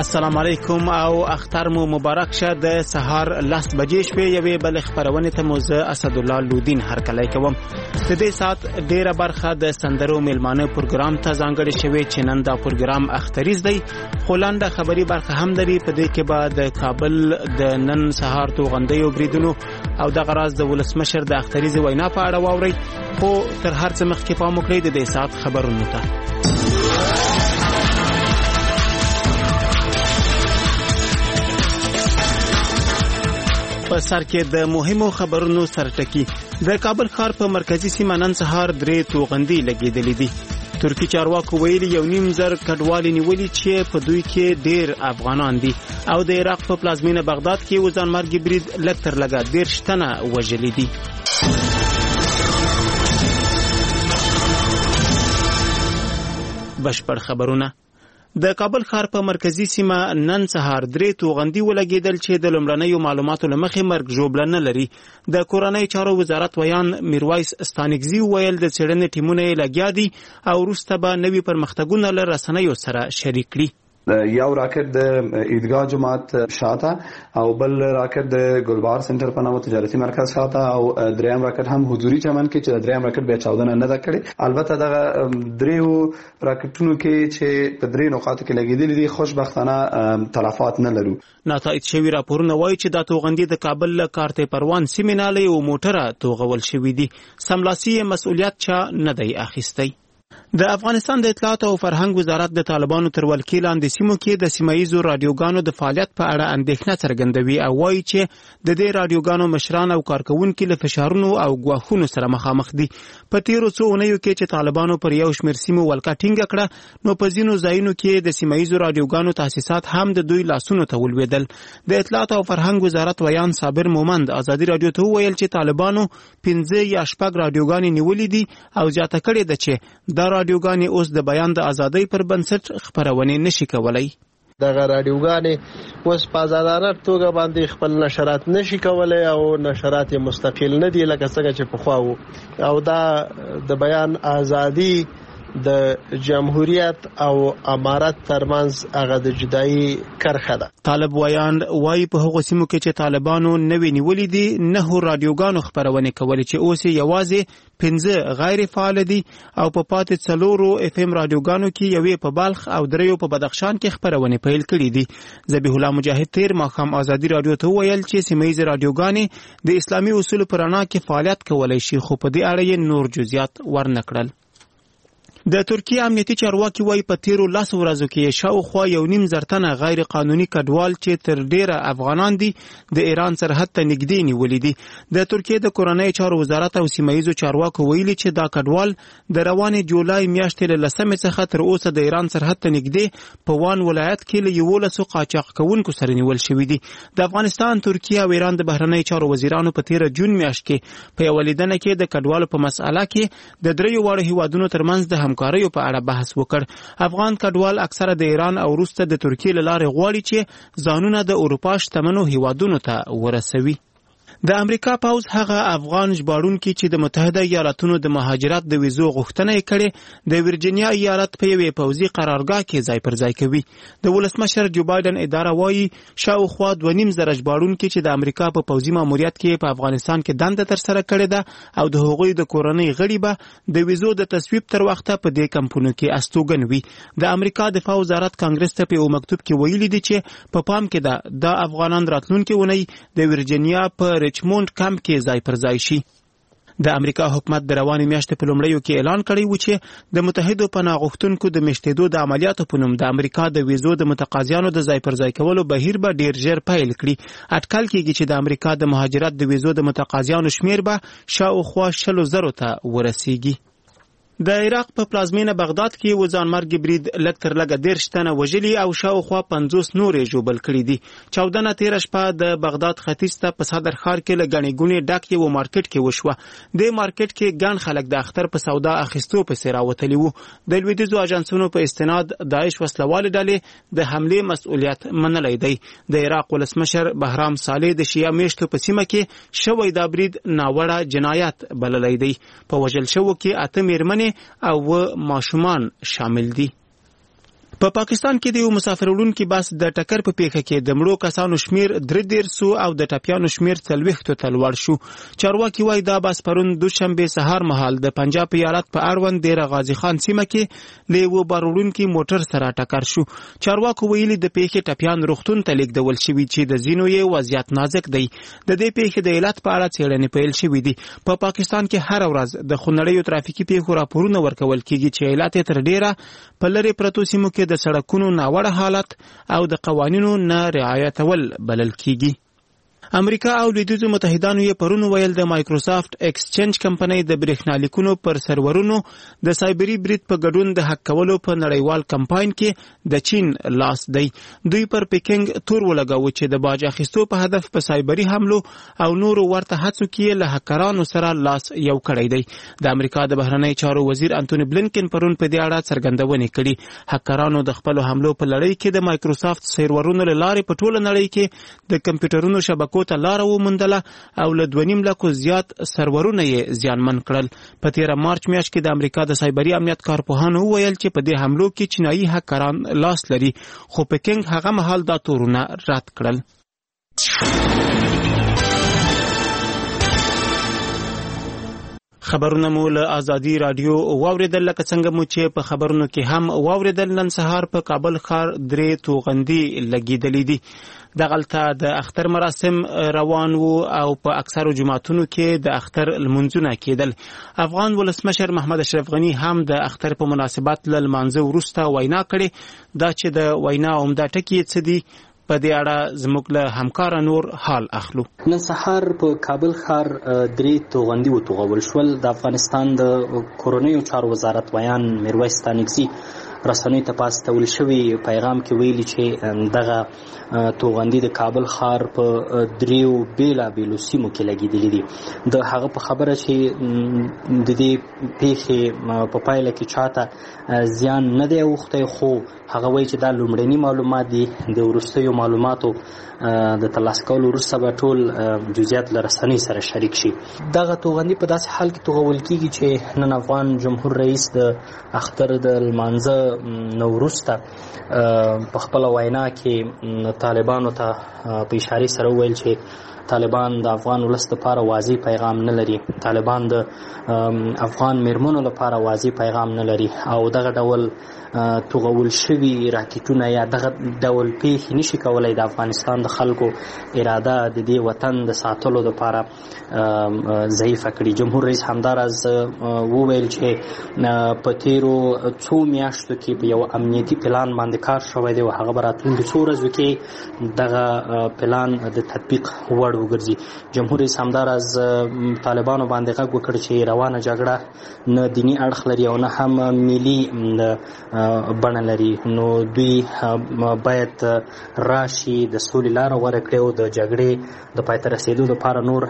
السلام علیکم او اختر مو مبارک شه. د سهار 10 بجې شوې یوې بل خبرونه ته موزه اسد الله لودین هرکلی کوم. د دې سات ډیره برخه د سندرو میلمانه پروګرام ته ځانګړې شوې چې نن دا پروګرام اختریز دی. خولانده خبري برخه هم لري. په دې کې به د کابل د نن سهار توغندیو بریدونو او د غراز د ولسمشر د اختریز وینا په اړه واوري. خو تر هر څه مخکې پام وکړئ د دې سات خبرونو ته. په سر کې د مهمو خبرونو سرټکی. د کابل ښار په مرکزی سیمه نن سهار 3 توغندي لګیدلې دي. ترکی چارواکو ویلي 1.5 کډوالي نیولي چې په دوی کې ډیر افغانان دي او د عراق په پلازمینه بغداد کې وزن مرګ برید لکتر لګا 10 تنه وژلي دي. بشپړ خبرونه. د کابل ښار په مرکزی سیمه نن سهار 3 توغندي ولګیدل چې د لومړنیو معلوماتو لمخې مرګ ژوبله نه لري. د کورنۍ چارو وزارت ویان میرویس استانګزی ویل د څېړنې ټیمونه یې لګیا دي او وروسته به نوي پرمختګونه له رسنیو سره شریک کړي. یو راکټ د عیدګاه جماعت شاته او بل راکټ د ګلبار سنټر په نامه تجارتي مرکز شاته او دریم راکټ هم حضوري چمن کې چې دریم راکټ به چاودنه نه کړي. البته دغه دریو راکټونو کې چې په درې نقاطو کې لګیدلې دي خوشبختانه تلفات نه لرو. ناتایید شوی راپورونه وایي چې دا توغندي د کابل له کارته پروان سیمې نالې او موټره توغول شوې دي. سملاسي مسؤلیت چا نه دی اخیستی. د افغانستان د اطلاعات او فرهنګ وزارت د طالبانو تر ولکې لاندې سیمو کې د سیمایي رادیوګانو د فعالیت په اړه اندېښنه څرګندوي او وایي چې د دې رادیوګانو مشران او کارکونکو له فشارونو او ګواښونو سره مخامخ دي. په تیرو څو اونیو کې چې طالبانو پر یو شمېر سیمو ولکه ټینګه کړه نو په ځینو ځایونو کې د سیمایي رادیوګانو تاسیسات هم د دوی لاسونو ته ولوېدل. د اطلاعات او فرهنګ وزارت ویان صابر مومند ازادي رادیو ته ویل چې طالبانو 15 یا 6 رادیوګانې نیولې دي او زیاته کړې ده چې دا رادیوګانې اوس د بیان د ازادۍ پر بنسټ خبرونه نشي کولای. دغه رادیوګانې اوس په آزادانه توګه باندې خپل نشرات نشي کولای او نشرات مستقل نه دي لکه څنګه چې پخوا وو او دا د بیان ازادي د جمهوریت او امارت ترمنځ هغه د جدایي کرخه ده. طالب ویان وایي په هغو سیمو کې چې طالبانو نوې نیولې دي 9 رادیوګانو خبرونه کولې چې اوس یوازې 15 غیر فعال دي او په پاتې 4 اف ام رادیوګانو کې یوې په بلخ او 3 په بدخشان کې خبرونه پیل کړې دي. ذبیح الله مجاهد تیر ماخام ازادي رادیو ته ویل چې سیمایي رادیوګانې د اسلامي اصول پر رڼا کې فعالیت کولای شي خو په دې اړه نور جزئیات ورنکړل. د ترکیه امنیتي چارواکي وایي په تیرو 10 ورځو کې شاوخوا 1.5 تنه غیر قانوني کډوال چې تر ډیره افغانان دي د ایران سرحد ته نږدې نیولې دي. د ترکیه د کورنۍ چارو وزارت او سیمایي چارواکو ویلي چې دا کډوال د روانې جولای میاشتې له 10 څخه تر اوسه د ایران سرحد ته نږدې په وان ولایت کې له 11 قاچاق کوونکو سره نیول شوې دي. د افغانستان، ترکیه او ایران د بهرنۍ چارو وزیرانو په 13 جون میاشت کې په یو لیدنه کې د کډوالو په مسأله کې د دریو واړو هیوادونو ترمنځ د همکاریو په اړه بحث وکړ. افغان کډوال اکثره د ایران او روس ته د ترکیې له لارې غواړي چې ځانونه د اروپا شتمنو هیوادونو ته ورسوي. د امریکا پوز هغه افغان ژباړونکي چې د متحده ایالاتونو د مهاجرت د ویزو غوښتنه یې کړې د ورجینیا ایالت په یوې پوځي قرارګاه کې ځای پر ځای کوي. د ولسمشر جو بایدن اداره وایي شاوخوا 2.5 زره ژباړونکي چې د امریکا په پوځي ماموریت کې په افغانستان کې دنده ترسره کړې ده او د هغوی د کورنۍ غړي به د ویزو د تصویب تر وخته په دې کمپونو کې استوګن وي. د امریکا دفاع وزارت کانګرس ته په یو مکتوب کې ویلي دي چې په پام کې ده د افغانان راتلونکي ونی د ورجینیا په ریچموند کمپ کې ځای پر ځای شي. د امریکا حکومت د روانې میاشتې په لومړیو کې اعلان کړی و چې د متحدو پناه غوښتونکو د میشتېدو د عملیاتو په نوم د امریکا د ویزو د متقاضیانو د ځای پر ځای کولو بهیر به ډیر ژر پیل کړي. اټکل کېږي چې د امریکا د مهاجرت د ویزو د متقاضیانو شمیر به شاوخوا 100,000 ته ورسیږي. د عراق په پلازمینه بغداد کې وزن مرګ برید لکتر لګه 10 تنه وژلي او شاوخوا 50 نورې ژوبل کړي دي. چاودنه تیر شپه د بغداد ختیځ ته په صدر ښار کې له غنې ګونې ډک یو مارکیټ کې وشوه. د مارکیټ کې ګڼ خلک د اختر په سودا اخیستو پسې راوتلي وو. د لویدیځو اجنسونو په استناد داعش وسلوال ډلې د حمله مسؤلیت منلی دی. د عراق ولسمشر بهرام صالح د شیعه میشتو په سیمه کې شوی دا برید ناوړه جنایت بللی دی. په وژل شوو کې 8 میرمنې او ماشومان شامل دي. په پاکستان کې د یو مسافر وړونکي بس د ټکر په پیښه کې د مړو کسانو شمیر 3 او د ټپیانو شمیر 40 ته لوړ شو. چارواکي وایي دا بس پرون دوشنبه سهار مهال د پنجاب ایالت په اړوند د غازی خان سیمه کې له یو بار وړونکي موټر سره ټکر شو. چارواکو ویلي د پیښې ټپیان روغتون ته لیږدول شوي چې د ځینو یې وضعیت نازک دی. د دې پیښې د علت په اړه څېړنې پیل شوې دي. په پاکستان کې هر ورځ د خونړیو ترافیکي پیښو راپورونه ورکول کیږي چې علت یې تر ډیره په لرې پرتو سیمو کې د سړکونو ناوړه حالت او د قوانینو نه رعایتول بلل کیږي. امریکا او لویدیځو متحدانو یې پرون ویل د مایکروسافت ایکسچینج کمپنۍ د برېښنالیکونو پر سرورونو د سایبری برید په ګډون د حق کولو په نړیوال کمپاین کې د چین لاس دی. دوی پر پیکنګ تور ولګاوه چې د باج اخیستو په هدف په سایبری حملو او نورو ورته هڅو کې له هکرانو سره لاس یو کړی دی. د امریکا د بهرنی چارو وزیر انټونی بلینکن پرون په دې اړه څرګندونې کړې. هکرانو د خپل حملو په لړۍ کې د مایکروسافت سرورونو له لارې په ټوله نړۍ کې د کمپیوټرونو شبکو ته لار وموندله او له 2.5 لکو زیات سرورونه یې زیانمن کړل. په 13 مارچ میاشت کې د امریکا د سایبری امنیت کارپوهانو وویل چې په دې حملو کې چینایي هکران لاس لري، خو پیکنګ هغه مهال دا تورونه رد کړل. خبرونه مو له آزادي رادیو واوریدل. لکه څنګه مو چې په خبرونو کې هم واوریدل، نن سهار په کابل ښار 3 توغندي لګیدلې دي. دغلته د اختر مراسم روان وو او په اکثرو جماعتونو کې د اختر لمونځونه کېدل. افغان ولسمشر محمد اشرف غنی هم د اختر په مناسبت له لمانځه وروسته وینا کړې. دا چې د وینا عمده ټکي څه دي، په دې اړه زموږ له همکار نور حال اخلو. نن سهار په کابل ښار 3 توغندي وتوغول شول. د افغانستان د کورنیو چارو وزارت ویان میرویس ستانکزي رسنیو ته پاستول شوی پیغام کې ویلي چې دغه توغندي د کابل ښار په 3 بیلابیلو سیمو کې لګیدلې دي. د هغه په خبره چې د دې پیښې په پایله کې چاته زیان نه دی اوښتی، خو هغه وایي چې دا لومړني معلومات دي. د وروستیو معلوماتو د ترلاسه کولو وروسته به ټول جزئیات له رسنۍ سره شریک شي. دغه توغندي په داسې حال کې توغول کیږي چې نن افغان جمهور رئیس د اختر د لمانځه نو وروسته په خپل وینا کې طالبانو ته په اشاره سره ویل چې طالبان د افغان ولس لپاره واضح پیغام نه لري، طالبان د افغان میرمنو لپاره واضح پیغام نه لري، او دغه ډول توغول شوي راکټونه یا دغه ډول پیښې نشي کولای د افغانستان د خلکو اراده د دې وطن د ساتلو لپاره ضعیفه کړي. جمهور رئیس همداراز وویل چې په تیرو څو میاشتو کې په یو امنیتي پلان باندې کار شوی دی او هغه به راتلونکو څو ورځو کې دغه پلان د تطبیق وړ وګرځي. جمهور رئیس همداراز طالبانو باندې غږ وکړ چې روانه جګړه نه دیني اړخ لري او نه هم ملي بڼه لري، نو دوی باید راشي د سولې لاره غوره کړي او د جګړې د پای ته رسېدو لپاره نور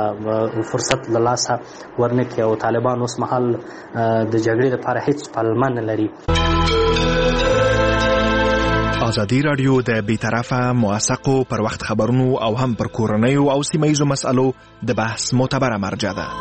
فرصت له لاسه ورنه کړي، او طالبان اوس مهال د جګړې لپاره هیڅ پلمه نه لري. ازادي رادیو د بیطرفه موثقو پر وخت خبرونو او هم پر کورنیو او سیمه‌ییزو مسألو د بحث معتبره مرجع ده.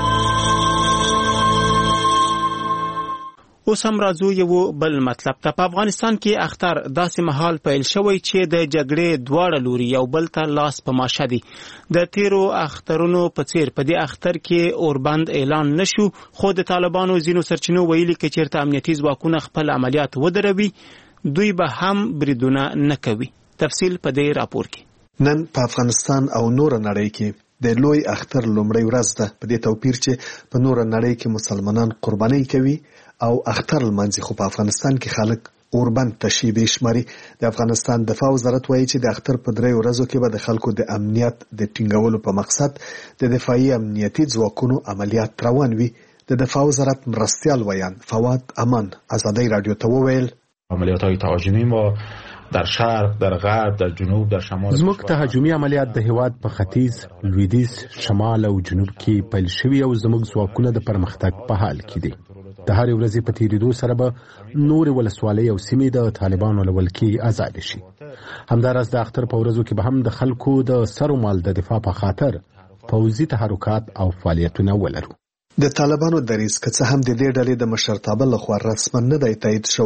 اوس هم راځو یو بل مطلب ته. په افغانستان کې اختر داسې مهال پیل شوی چې د جګړې دواړه لوري یو بل ته لاس په ماشه دي. د تیرو اخترونو په څیر په دې اختر کې اوربند اعلان نشو، خو د طالبانو ځینو سرچینو ویلي کې چیرته امنیتي ځواکونه خپل عملیات ودروي دوی به هم بریدونه نه کوي. تفصیل په دې راپور کې. نن په افغانستان او نور نړۍ کې د لوی اختر لومړی ورځ ده، په دې توپیر چې په نور نړۍ کې مسلمانان قرباني کوي او اختر لمانځي، خو په افغانستان کې خلک اوربند تشیبه شماري. د افغانستان دفاع وزارت وایي چې د اختر په 3 ورځو کې به د خلکو د امنیت د ټینګولو په مقصد د دفاعي امنیتي ځواکونو عملیات روان وي. د دفاع وزارت مرستیال ویان فواد امان ازادي رادیو ته وویل عملیات‌های تهاجمی ما در شرق، در غرب، در جنوب، در شمال زموږ تهاجمي عملیات د هیواد په ختیځ، لویدیځ، شمال او جنوب کې پیل شوي او زموږ ځواکونه د پرمختګ په حال کې دي. د هر ورځې په تیریدو سره به نور ولسوالۍ او سیمې د طالبانو له ولکې آزاد شي. همداراز د اختر په ورځو کې به هم د خلکو د سر او مال د دفاع په خاطر پوځي تحرکات او فعالیتونه ولرو. د طالبانو دریځ که څه هم د دې ډلې د مشرتابه لخوا رسما نه دی تایید شوی،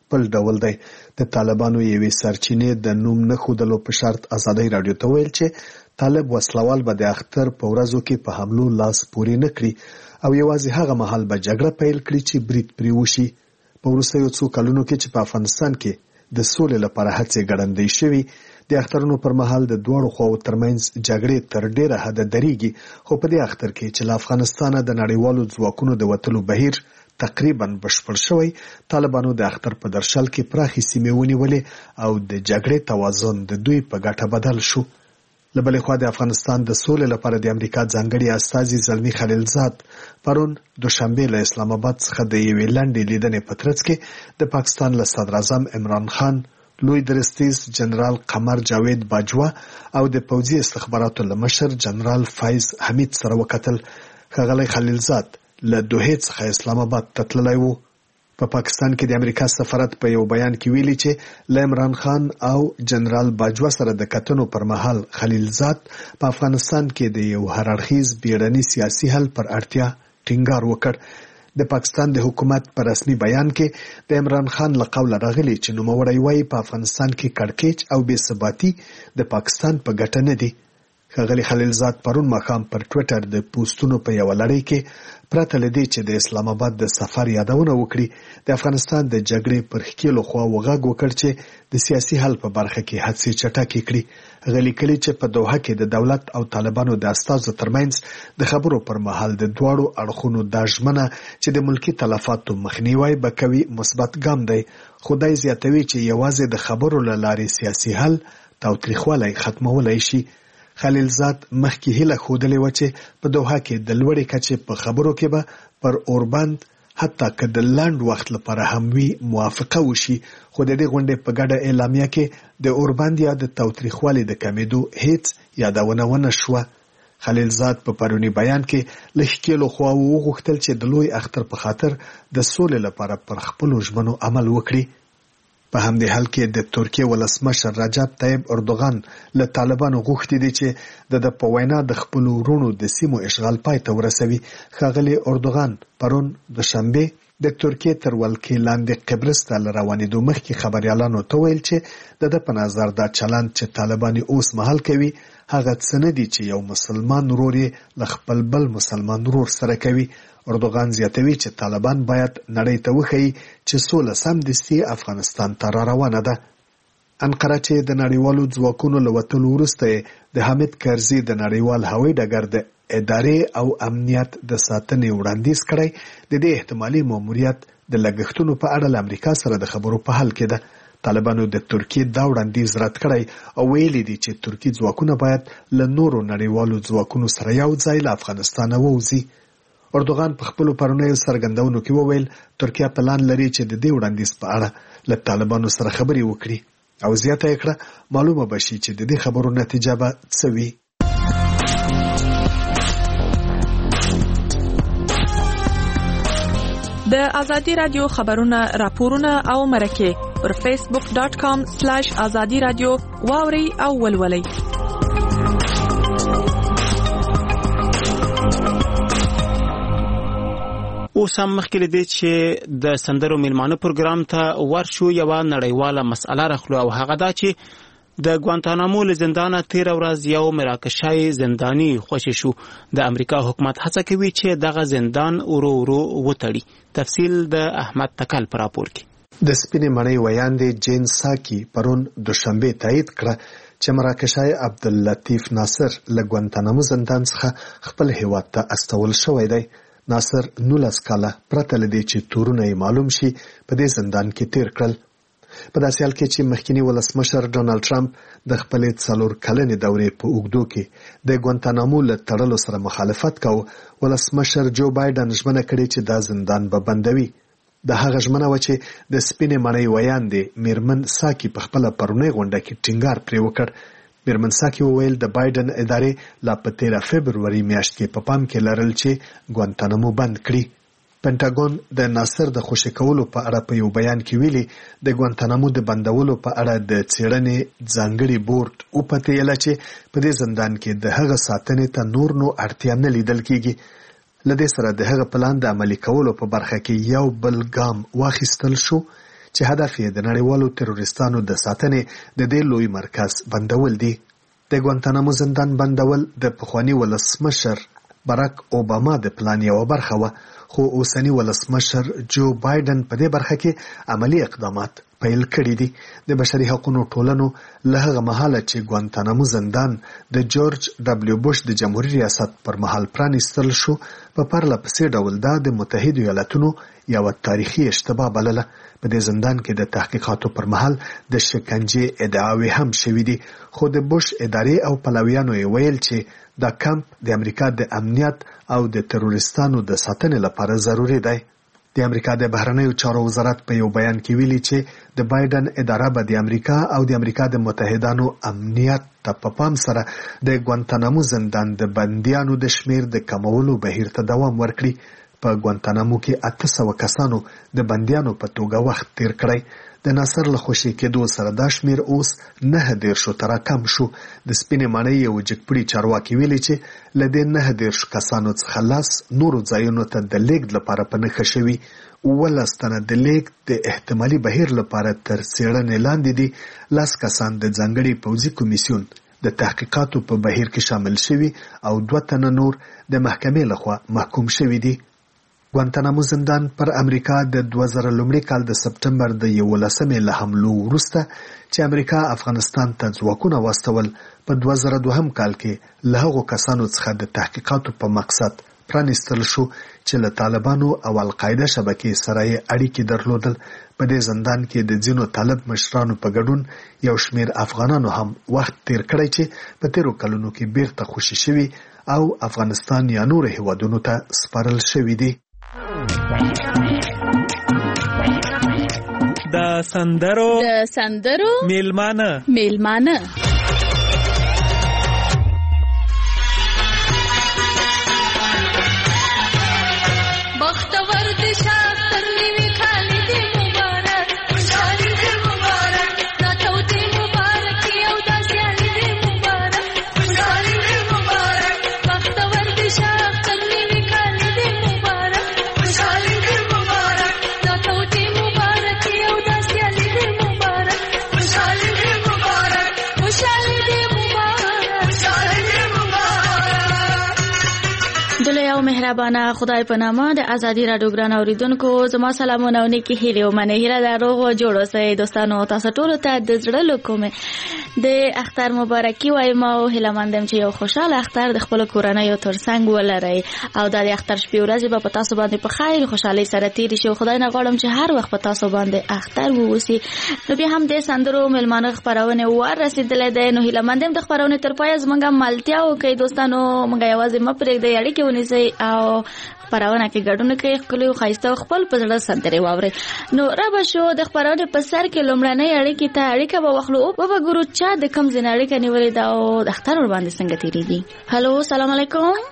خپل ډول دی. د طالبانو یوې سرچینې د نوم نه ښودلو په شرط ازادي راډیو ته ویل چې طالب وسلوال به د اختر په ورځو کې په حملو لاس پورې نه کړي او یوازې هغه مهال به جګړه پیل کړي چې برید پرې وشي. په وروستیو څو کلونو کې چې په افغانستان کې د سولې لپاره هڅې ګړندۍ شوي، د اخترونو پر مهال د دواړو خواو ترمنځ جګړې تر ډیره حده درېږي، خو په دې اختر کې چې له افغانستانه د نړیوالو ځواکونو د وتلو بهیر تقریبا بشپړ شوی، طالبانو د اختر په درشل کې پراخې سیمې ونیولې او د جګړې توازن د دوی په ګټه بدل شو. له بلې خوا د افغانستان د سولې لپاره د امریکا ځانګړي استازي زلمي خلیلزاد پرون دوشنبه له اسلام آباد څخه د یوې لنډې لیدنې په ترڅ کې د پاکستان له صدر اعظم عمران خان، لوی درستیز جنرال قمر جاوید باجوا او د پوځي استخباراتو له مشر جنرال فایز حمید سره وکتل. ښاغلی خلیلزاد له دوحې څخه اسلام آباد ته تللی و. په پاکستان کې د امریکا سفارت په یو بیان کې ویلي چې له عمران خان او جنرال باجوا سره د کتنو پر مهال خلیلزاد په افغانستان کې د یو هررخیز بیړني سیاسي حل پر اړتیا ټینګار وکړ. د پاکستان د حکومت په رسمي بیان کې د عمران خان له قوله راغلي چې نوموړی وایي په افغانستان کې کړکېچ او بې ثباتي د پاکستان په ګټه نه دي. ښاغلی خلیلزاد پرون ماښام پر ټویټر د پوسټونو په یوه لړۍ کې پرته له دې چې د اسلام آباد د سفر یادونه وکړي، د افغانستان د جګړې پر ښکېلو خواوو غږ وکړ چې د سیاسي حل په برخه کې هڅې چټکې کړي. هغه لیکلي چې په دوحه کې د دولت او طالبانو د استازو ترمنځ د خبرو پر مهال د دواړو اړخونو دا ژمنه چې د ملکي تلفاتو مخنیوی به کوي مثبت ګام دی، خو دی زیاتوي چې یوازې د خبرو له لارې سیاسي حل تاوتریخوالی ختمولی شي. خلیلزاد مخکې هیله ښودلې وه چې په دوحه کې د لوړې کچې په خبرو کې به پر اوربند حتی که د لنډ وخت لپاره هم وي موافقه وشي، خو د دې غونډې په ګډه اعلامیه کې د اوربند یا د تاوتریخوالي د کمېدو هیڅ یادونه ونه شوه. خلیلزاد په پرونی بیان کې له ښکېلو خواوو وغوښتل چې د لوی اختر په خاطر د سولې لپاره پر خپلو ژمنو عمل وکړي. په همدې حال کې د ترکیې ولسمشر رجب طیب اردوغان له طالبانو غوښتي دي چې د په وینا د خپلو وروڼو د سیمو اشغال پای ته ورسوي. ښاغلی اردوغان پرون دوشنبه د ترکیې تر ولکې لاندې قبرس ته له روانېدو مخکې خبریالانو ته ویل چې د په نظر دا چلند چې طالبان اوس مهال کوي هغه څه نه دي چې یو مسلمان ورور یې له خپل بل مسلمان ورور سره کوي. اردوغان زیاتوي چې طالبان باید نړۍ ته وښیي چې سوله سمدستي افغانستان ته را روانه ده. انقره چې د نړیوالو ځواکونو له وتلو وروسته د حامد کرزي د نړیوال هوایي ډګر د ادارې او امنیت د ساتنې وړاندیز کړی، د دې احتمالي ماموریت د لګښتونو په اړه له امریکا سره د خبرو په حال کې ده. طالبانو د ترکیې دا وړاندیز رد کړی او ویلي دي چې ترکي ځواکونه باید له نورو نړیوالو ځواکونو سره یو ځای له افغانستانه ووځي. اردوغان په خپلو پرونیو څرګندونو کې وویل ترکیه پلان لري چې د دې وړاندیز په اړه له طالبانو سره خبرې وکړي او زیاته یې کړه معلومه به شي چې د دې خبرو نتیجه به څه وي. د ازادي رادیو خبرونه، راپورونه او مرکې پر facebook.com/azadi radio واوري او ولولئ. اوس هم مخکې لدې چې د سندرو میلمانه پروګرام ته ورشو یوه نړیواله مسئله راخلو او هغه دا چې د ګوانتانامو له زندانه تېره ورځ یو مراکشای زنداني خوشې شو. د امریکا حکومت هڅه کوي چې دغه زندان ورو ورو وتړي. تفصیل د احمد تکل په راپور کې. د سپینې مړۍ ویاندې جین ساکی پرون دوشنبه تایید کړه چې مراکشای عبداللطیف ناصر له ګوانتانامو زندان څخه خپل هیواد ته استول شوی دی. ناصر 19 کاله پرته له دې چې تورونه یې معلوم شي په دې زندان کې تیر کړل. په داسې حال کې چې مخکنی ولسمشر ډونالد ټرمپ د خپلې 4 کلنې دورې په اوږدو کې د ګوانتانامو له تړلو سره مخالفت کاوه، ولسمشر جو بایدن ژمنه کړې چې دا زندان به بندوي. د هغه ژمنه وه چې د سپینې مړۍ ویاندې میرمن ساکی په خپله پرونۍ غونډه کې ټینګار پرې وکړ. میرمن ساکی وویل د بایدن ادارې لا په 13 فبروري میاشت کې په پام کې لرل چې ګوانتانامو بند کړي. پنټاګون د ناصر د خوشي کولو په اړه په یو بیان کې ویلي د ګوانتانامو د بندولو په اړه د څېړنې ځانګړي بورډ وپتېیله چې په دې زندان کې د هغه ساتنې ته نور نو اړتیا نه لیدل کېږي. له دې سره د هغه پلان د عملي کولو په برخه کې یو بل ګام واخیستل شو چې هدف یې د نړیوالو تروریستانو د ساتنې د دې لوی مرکز بندول دي. د ګوانتانامو زندان بندول د پخوانی ولسمشر باراک اوباما د پلان یوه برخه وه، خو اوسنی ولسمشر جو بایدن په دې برخه کې عملی اقدامات پیل کړي دي. د بشري حقوقو ټولنو له هغه مهاله چې ګوانتانامو زندان د جورج ډبلیو بوش د جمهوریت ریاست پر مهال پرانیستل شو، په پرله پسې ډول دا د متحده ایالاتونو یوه تاریخي اشتباه بلله. په دې زندان کې د تحقیقاتو پر مهال د شکنجې ادعاوې هم شوې دي، خو د بوش ادارې او پلویانو یې ویل چې دا کمپ د امریکا د امنیت او د تروریستانو د ساتنې لپاره ضروري دی. د امریکا د بهرنیو چارو وزارت په یو بیان کې ویلي چې د بایدن اداره به د امریکا او د امریکا د متحدانو امنیت ته په پام سره د ګوانتانامو زندان د بندیانو د شمیر د کمولو بهیر ته دوام ورکړي. په ګوانتانامو کې 800 کسانو د بندیانو په توګه وخت تیر کړی. د ناصر له خوشي کېدو سره دا شمیر اوس 9 ته راکم شو. د سپینې ماڼۍ یو جګپړي چارواکي ویلي چې له دې 9 کسانو څخه لاس نورو ځایونو ته د لیږد لپاره په نښه شوي. 17 تنه د لیږد د احتمالي بهیر لپاره تر څېړنې لاندې دي. 10 کسان د ځانګړي پوځي کمیسیون د تحقیقاتو په بهیر کې شامل شوي او 2 تنه نور د محکمې لخوا محکوم شوي دي. ګوانتانامو زندان پر امریکا د 2001 کال د سپټمبر د 11 له حملو وروسته چې امریکا افغانستان ته ځواکونه واستول، په 2002 کال کې له هغو کسانو څخه د تحقیقاتو په مقصد پرانیستل شو چې له طالبانو او القاعده شبکې سره یې اړیکې درلودل. په دې زندان کې د ځینو طالب مشرانو په ګډون یو شمیر افغانانو هم وخت تیر کړی چې په تیرو کلونو کې بیرته خوشي شوي او افغانستان یا نورو هیوادونو ته سپارل شوي دي. د سندرو میلمانه بختور دي شاطر نیوی خالی دی مبارک، خوشحالی دی مبارک، ناتو دی مبارک، یو داسیالی دی مبارک، خوشحالی دی مبارک. بختور دي شاطر نیوی خالی دی مبارک، خوشحالی دی مبارک، ناتو دی مبارک، یو داسیالی دی مبارک، خوشحالی دی مبارک، خوشحالی دی مبارک، خوشحالی دی مبارک. دلته یو مهربانه خدای په نامه د ازادي رادیو ګران اوریدونکو زما سلامونه او نیکی هیله او منه هیله د روغ او جوړ اوسئ دوستانو. تاسو ټول ته د زړه له کومه د اختر مبارکي وایم او هیله مندم چې یو خوشاله اختر د خپل کورنۍ ترڅنګ ولرئ او د اختر شپې ورځې به په تاسو باندې په خیر خوشحالي سره تیر شي. خدای نه غواړم چې هر وخت په تاسو باندې اختر ووسی. نو بیا هم د سندرو ملمانه خبرونه ور رسیدلې ده. نو هیله مندم د خبرونه تر پای زمونږه ملتیا او کې دوستانو مونږه یوازې مپرېږ د اړیکې ونیسئ او خبرونه کې ګډون کوي خپل خایسته خپل په ځړه سندري واوري. نو را به شو د خبرونه په سر کې لومړنۍ اړیکې ته اړیکه به وخلو او به ګورو چې د کم ځای اړیکه نیولې دا او د اختر ور باندې څنګه تیریږي. هالو السلام علیکم.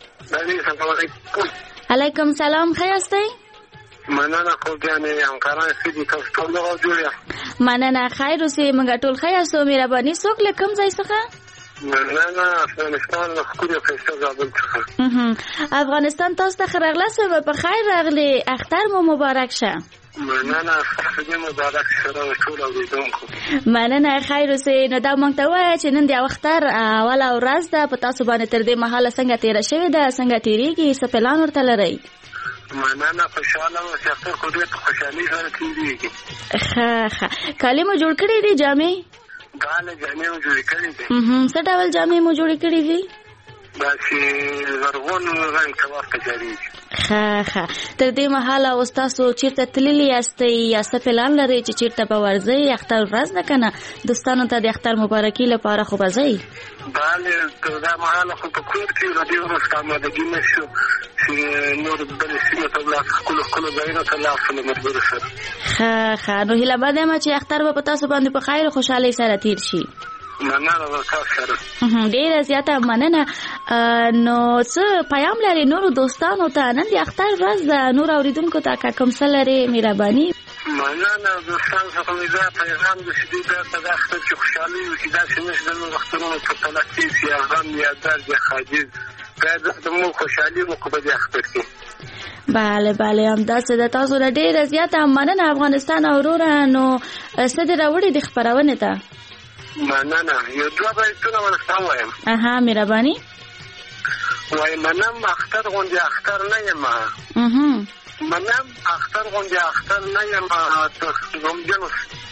علیکم سلام. خیاستئ؟ مننه خو ګانې همکاران سړي تاسو ټول غو جوړه. مننه خیر اوسې موږ ټول خیاستو. مهرباني څوک له کم ځای څخه؟ مننه افغانستان له خوري فیصل زابل څخه. افغانستان تاسو ته راغله په خیر راغلي. اختر مو مبارک شه. مننه خدای مبارک شه ټول اوریدونکو. مننه خیر اوسې. نو دا مونږ ته وایي چې نن د اختر اوله ورځ ده په تاسو باندې تر دې مهاله څنګه تیر شوې ده څنګه تیریږي څه پلان ورته لرئ؟ مننه خوشاله او اختر خو دې خوشالي سره تیریږي. ښه کالي مو جوړ کړی دي جامې؟ غاله جامې مو جوړ کړې دي. څه ډول جامې مو جوړ کړې دي؟ دا چې زرغون رنګ ته ورته جاري. ښه تر دې مهاله اوس تاسو چیرته تللي یاستئ یا څه پلان لرئ چې چیرته به ورځئ؟ اختر ورځ ده که نه؟ دوستانو ته د اختر مبارکي لپاره خو به ځئ؟ بله تر دا مهاله خو په کور کې له دې وروسته امادګي نه شو چې نور بلې سیمې ته ولاړ خپلو ځایونو ته لاړ شو له ملګرو سره. ښه نو هیله بده یم چې اختر به په تاسو باندې په خیر خوشحالۍ سره تیر شي. مننه ورته سره. ډیره زیاته مننه. نو څه پیام لري نورو دوستانو ته نن د اختر ورځ ده نور اوریدونکو ته که کوم څه لري مهرباني؟ مننه دوستانو څخه مې دا پیغام د شدید د اختر چې خوشحالي وکړي داسې نشي د نور وختونو په تلقي چې یا غم یا درد یا حاجز د مو خوشحالي مو په دې اختر کې. بله همداسې د تاسو له ډېره زیاته مننه افغانستان اوروره. نو څه دې راوړي د خپرونې ته؟ مننه. یو دوه بیتونه ورته وایم. مهرباني. وای منم اختر غوندې اختر نه یم. منم اختر غوندې اختر نه یم. غمجن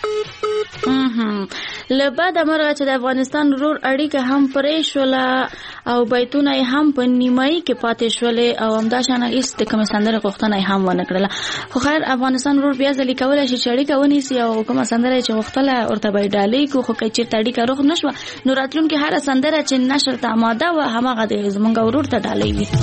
له بعده مرغه چې د افغانستان ورور اړیکه هم پرې شوله او بیتونه یې هم په نیمایي کې پاتې شولې او همداشانه هېڅ د کومې سندرې غوښتنه یې هم ونه کړله. خو خیر افغانستان ورور بیا ځلې کولی شي چې اړیکه ونیسي او کومه سندره یې چې غوښتله ورته به یې ډالۍ کړو. خو که چېرته اړیکه روغ نه شوه نو راتلونکې هره سندره چې نشر ته اماده وه هماغه د زموږ ورور ته ډالۍ وي.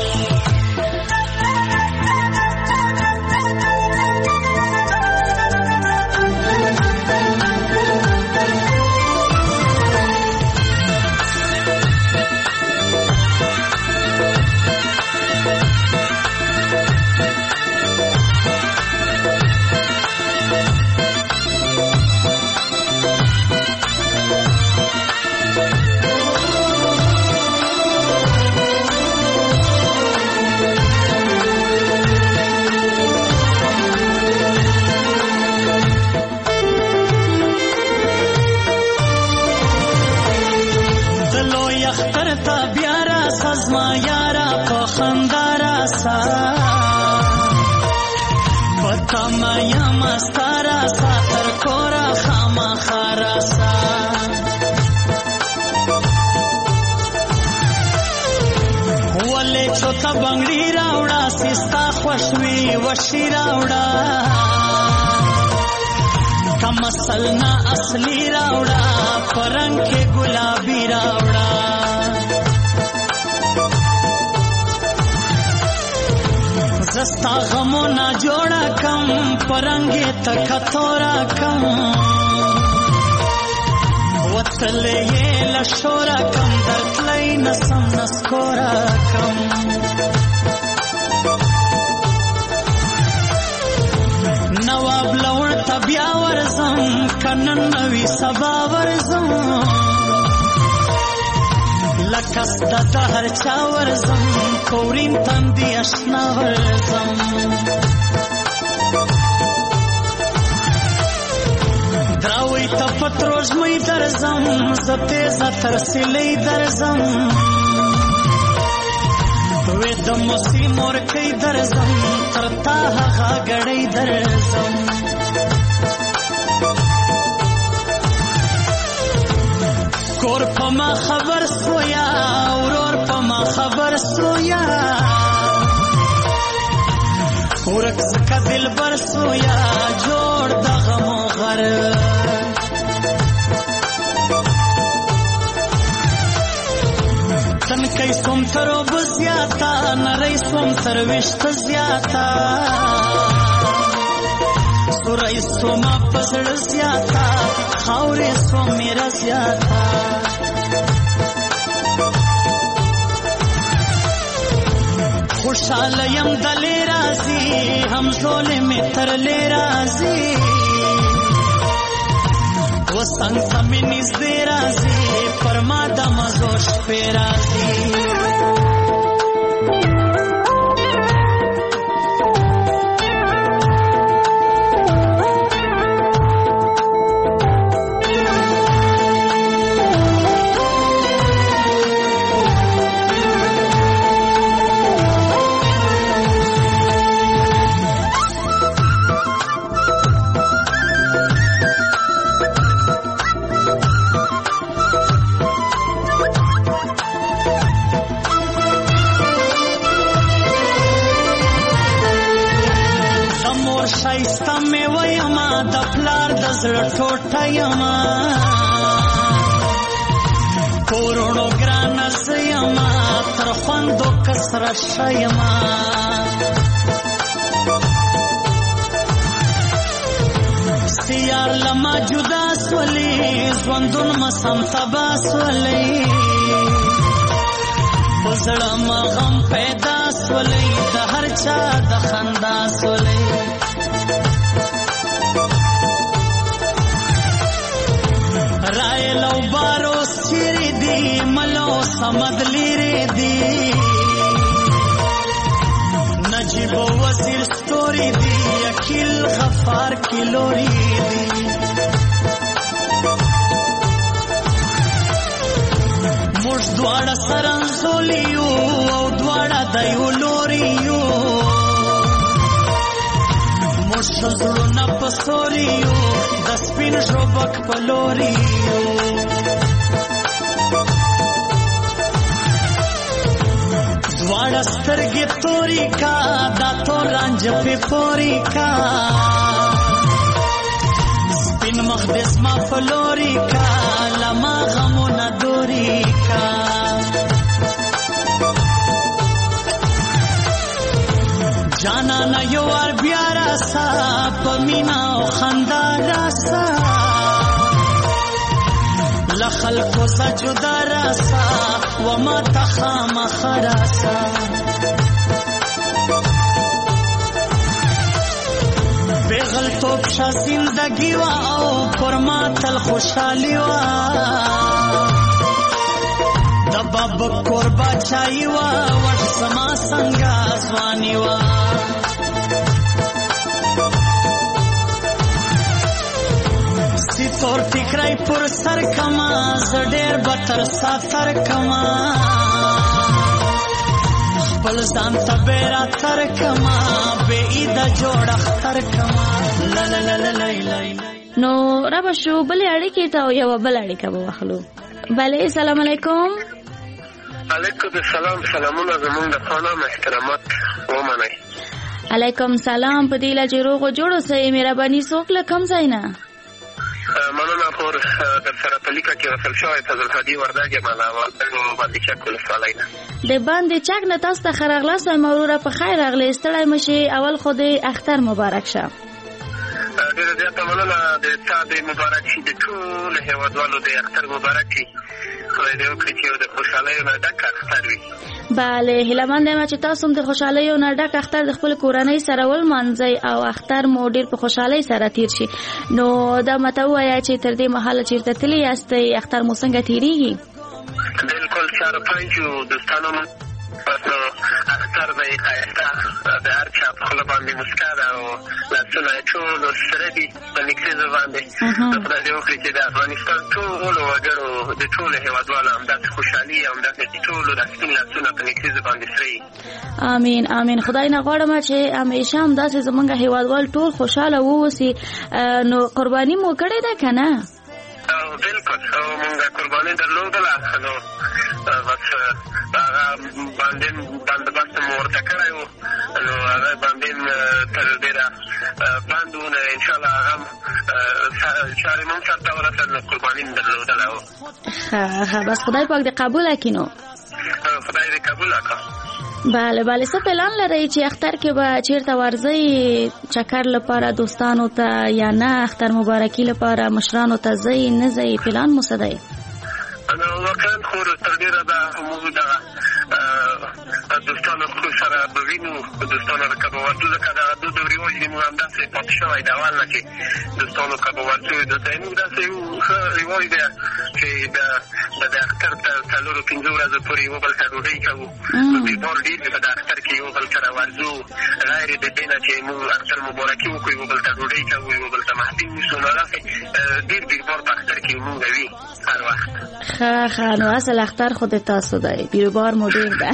بنگړی راوړه سستا خوشوي وشي راوړه کم اصلنا اصلي راوړه پرنګ کې ګلابي راوړه زستا غمو نه جوړه کم پرنګ تک تورا کم وتلې لشورا کم درتلې نسم نسکورا کم نواب لور تبیا ورزم کنن نوی سبا ورزم لکس د هر چا ورزم کورین تندی اشنا ورزم دراوی تا پتروز می درزم زتیزا ترسیلی درزم وی دموسی مورکی درزم ترتا هغا گڑی درزم کور پا ما خبر سویا اورور پا ما خبر سویا ورک زکا دل بر سویا جوڑ دا غمو غر تن کئی سوم ترو بزیاتا نرئی سوم تروشت زیاتا سورائی سوما پزڑ زیاتا خاوری سوم میرا زیاتا خوشحال یم دلی رازی هم زول می ترلی رازی و سنگ سمی نزدی رازی پرما دمزوش پی رازی شایستا می ویما د پلار د زړه ټوټه یما کورونو ګران سیما تر خوندو کسر شیما سیار لما جدا سولی ژوندون مسم تبا سولی پزړه ما غم پیدا سولی د هر چا د خندا سولی رائے لو بارو سیری دی ملو سمد لیری دی لوري دی یکیل غفار کی لوري دی موږ دواړه سرنزولیو او دواړه د یو لوریو موږ زړونه په ستوریو د سپین ژوبک په لوریو دواړه سترګې توري کا دا تور رنج په پوري کا سپین مخ د اسما په لوري کا لما غمونه دوري کا جانا نه یو ور بیا راسا په مینا او خندا راسا لخلقو سجدا راسا وما تخام خراسا بغل توب شا زندگی وا او پرما تل خوشحالی وا دباب قربا چای وا وش سما سنگا ځواني وا تور فکرای پر سر کما زډیر بتر ساتر کما خپل ځان ته بیره تر کما به اید جوړ اختر کما لا لا لا لا لا نو را بشو بلې اړیکې ته یو بل اړیکه به واخلو. بله السلام علیکم. علیکم السلام. سلامونه زمونږ د خانم احترامات ومنئ. علیکم سلام. په دې لا چې روغ جوړ اوسئ مهرباني څوک له کوم ځای نه؟ مننه پر در سره په لیکه کې وصل شوی فضل هادي وردګ یم باندې چک ولسوالۍ نه د باندې چک نه تاسو ته ښه راغلاست وایم وروره په خیر راغلی ستړی مه شئ اول خو د اختر مبارک شه. ډېره زیاته مننه د تا د مبارک شي د ټولو هېوادوالو د اختر مبارک شي خدای دې وکړي چې یو د خوشحالیو نه ډک اختر وي. بله هیله مند یم چې تاسو هم د خوشحالیو نه ډک اختر د خپل کورنۍ سره ولمانځئ او اختر مو ډېر په خوشحالۍ سره تیر شي. نو دا ماته ووایه چې تر دې مهاله چېرته تللي یاستئ اختر مو څنګه تېرېږي؟ بلکل چارو پنجو دوستانو اختر به یې ښایسته د هر چا په خوله باندې مسکا ده او لاسونه یې ټول سره دي په نکریزو باندې خدای دې وکړي چې د افغانستان ټولو وګړو د ټولو هېوادوالو همداسې خوشحالي او همداسې ټولو د سپین لاسونه په نکریزو باندې سره وي. امین امین. خدای نه غواړم چې همیشه همداسې زموږ هېوادوال ټول خوشحاله واوسي. نو قرباني مو کړې ده که نه؟ بلکل مونږ قرباني درلودله نو بس هغه باندې بندوبست مو ورته کړی و نو هغه باندې تر ډېره بند و نه انشاءالله هغه چارې مو هم سرته ورسېد نو قرباني مو درلودله و. ښه بس خدای پاک دې قبوله کړي. نو خدای دې قبوله کړه. بله بله. څه پلان لرئ چې اختر کې به چیرته ورځئ چکر لپاره دوستانو ته یا نه اختر مبارکي لپاره مشرانو ته ځئ نه ځئ پلان مو څه دی؟ واقعا خو تر ډېره به موږ دغه دوستانو سره به وینو دوستانو که به ورځو ځکه دغه دود او رواج دې موږ همداسې پاتې شوی د اول نه چې دوستانو که به ورځو موږ داسې یو ښه رواج دی چې د اختر تر څلورو پنځو ورځو پورې یو بل ته ډوډۍ کوو. بیربار ډېر دی په د اختر کې یو بل سره ورځو غیر د دې نه چې موږ اختر مبارکي وکړو یو بل ته ډوډۍ کوو یو بل ته محفل نیسو نو داسې ډېر بیربار په اختر کې موږ وي هر وخت. ښه نو اصل اختر خود تاسو دی بیروبار مو ډېر ده.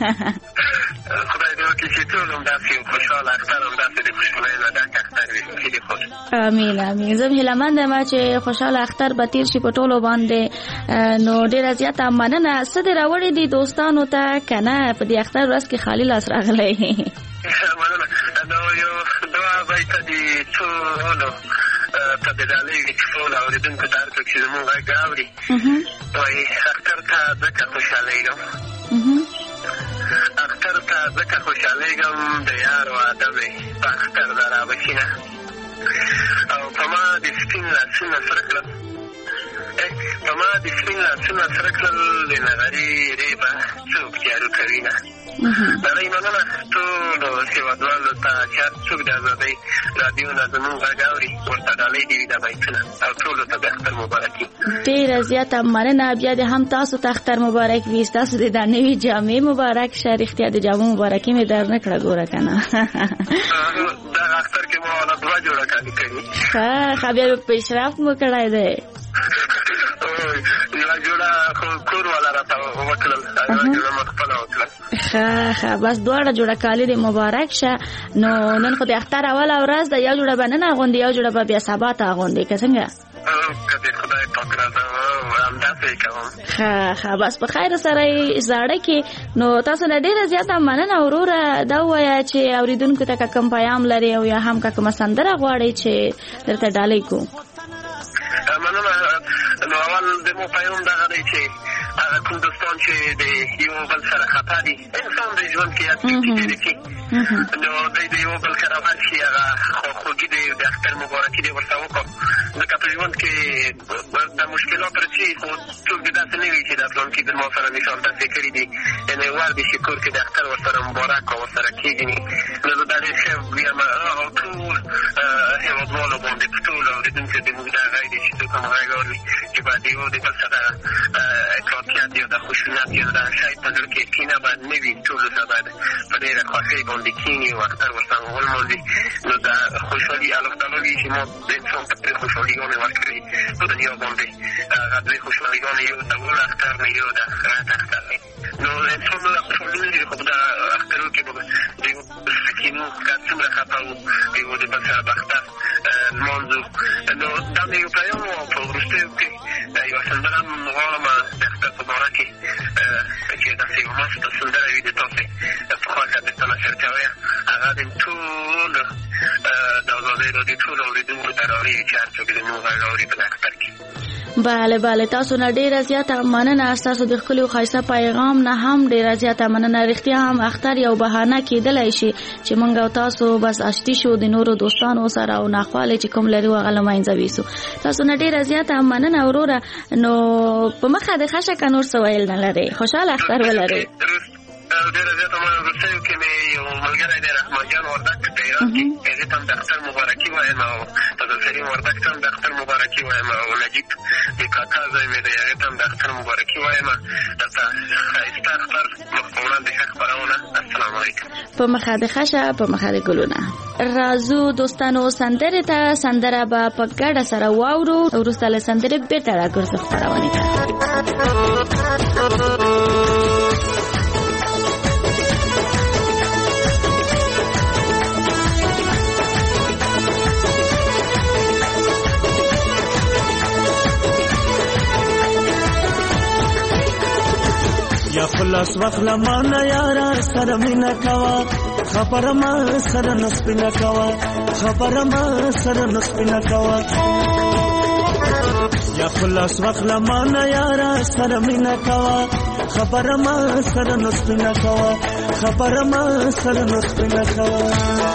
خدای دې وکړي چې ټول همداسې خوشحاله اختر همداسې د خوشحالۍ نه ډک اختر وي. امین امین. زه هم هیله مند یم چې خوشحاله اختر به تېر شي په ټولو باندې. نو ډېره زیاته مننه. څه دې راوړې دي دوستانو ته که نه په دې اختر ورځ کې خالي لاس راغلی؟ مننه. نو یو دعا بیته دي ټولو ته د ډالۍ وي ټولو اورېدونکو ته هر څوک چې زموږ غږ اوري وایي اختر ته ځکه خوشحالېږم اختر ته ځکه خوشحالېږم د یار واده مې په اختر ده رابشینه او په ما د سپین لاسونه سره کړل په ما د سپین لاسونه سره کړل د نغري ریبه څوک جارو کوي نه. نړۍ مننه ټولو هېوادوالو ته چې هر څوک د ازادۍ راډیو نه زموږ غږ اوري ورته ډالۍ دې وي دا بیتونه او ټولو ته د اختر مبارکي. ډېره زیاته مننه. بیا دې هم تاسو ته اختر مبارک وي. ستاسو د دا نوي جامې مبارک شه. رښتیا د جامو مبارکي مې در نه کړه ګوره که نه. دا والا 2 جوړه کالي کړي. ښه بیا پیشرفت مو کړی دی. یوه جوړه کور والا راته وکړل، یوه جوړه مې خپله وکړل. ښه بس دواړه جوړه کالي دې مبارک شه. نو نن خو د اختر اوله ورځ ده، یو جوړه به نن اغوندې، یو جوړه به بیا سبا ته اغوندې، که څنګه؟ که د خدای پاک راته همداسې یې کوم. ښه بس په خیر سره یې زاړه کې. نو تاسو نه ډېره زیاته مننه وروره. دا ووایه چې اورېدونکو ته که کوم پیام لري او یا هم که کومه سندره غواړئ چې درته ډالۍ کړو. مننه. نو اول د مو پیام دغه دی چې هغه کوم دوستان چې د یو بل سره خطا دي، انسان د ژوند کې هر څه تېرې کړي، نو دی د یو بل سره ور شي، هغه خواخوږي دی د اختر مبارکي دی ورته وکړو. ځکه په ژوند کې د مشکلات رسي، خو څوک دې داسې نه وي چې د پلانکي د ما سره مثال داسې کړي دي، یعنې ور دي چې کور کې د اختر ورسره مبارک او ورسره کېږي. نو زه دا ډېر ښه ویم هغه ټول هېوادوالو باندې، په ټول اورېدونکو د موږ دا غږ دی چې څوک هم غږ اوري چې باید یو د بل سره اطلاعاتیت یا د خشونت یا د شاید په زړه کې کینه باید نه وي. ټولو سره باید په ډېره خوښۍ باندې کښېني او اختر ورسره ولمانځي. نو دا خوشحالي الله تعالی وي چې ما د انسان ته درې خوشحاليګانې ورکړي په دنیا باندې. هغه درې خوشحاليګانې، یو د اول اختر نه، یو د آخرت اختر دی. نو انسان خوشحالي نه لري، خو په دغه اخترو کې به د یو سکینو که څومره خطا وو، یو د بل سره به اختر لمانځو. نو دا مې یو پیام و او په وروستیو کې یوه سندره هم غواړم د اختر په باره کې چې داسې یوه ماسته سندره وي د تاسې په خوښه درته نشر کوی. هغه د ټولو د ازادۍ راډیو ټولو اورېدونکو ته راوړي چې هر څوک زموږ غږ اوري په اختر کې. بله تاسو نه ډیره زیاته مننه. تاسو د ښکلي او ښایسته پیغام نه هم ډیره زیاته مننه. رښتیا هم اختر یو بهانه کېدلی شي چې موږ او تاسو بس اشتي شو د نورو دوستانو سره او ناخواله چې کوم لري هغه له منځه ویسو. تاسو نه ډیره زیاته مننه وروره. نو په مخه د ښه شکه نور څه ویل نه لرئ، خوشحاله اختر ولرئ. ډېره زیاته وروستیو کې مې یو ملګری دی رحمان جان وردګ په ایران کې، هغې ته هم د اختر مبارکي وایم او فضلسلیم وردګ ته هم د اختر مبارکي وایم او نجیب د کاکا زوی مې دی، هغې ته هم د اختر مبارکي وایم. درته ښایسته اختر مخ په وړاندې ښه خپرونه. السلام علیکم. په مخه د ښه شه، په مخه د ګلونه. راځو دوستانو سندرې ته. سندره به په ګډه سره واورو، وروسته له سندرې بېرته راګرځو خپرونې ته. یا خلاص وخلا مانا یارا سر مینا کوا، خبر ما سر نسپینا کوا، خبر ما سر نسپینا کوا. یا خلاص وخلا مانا یارا سر مینا کوا، خبر ما سر نسپینا کوا، خبر ما سر نسپینا کوا.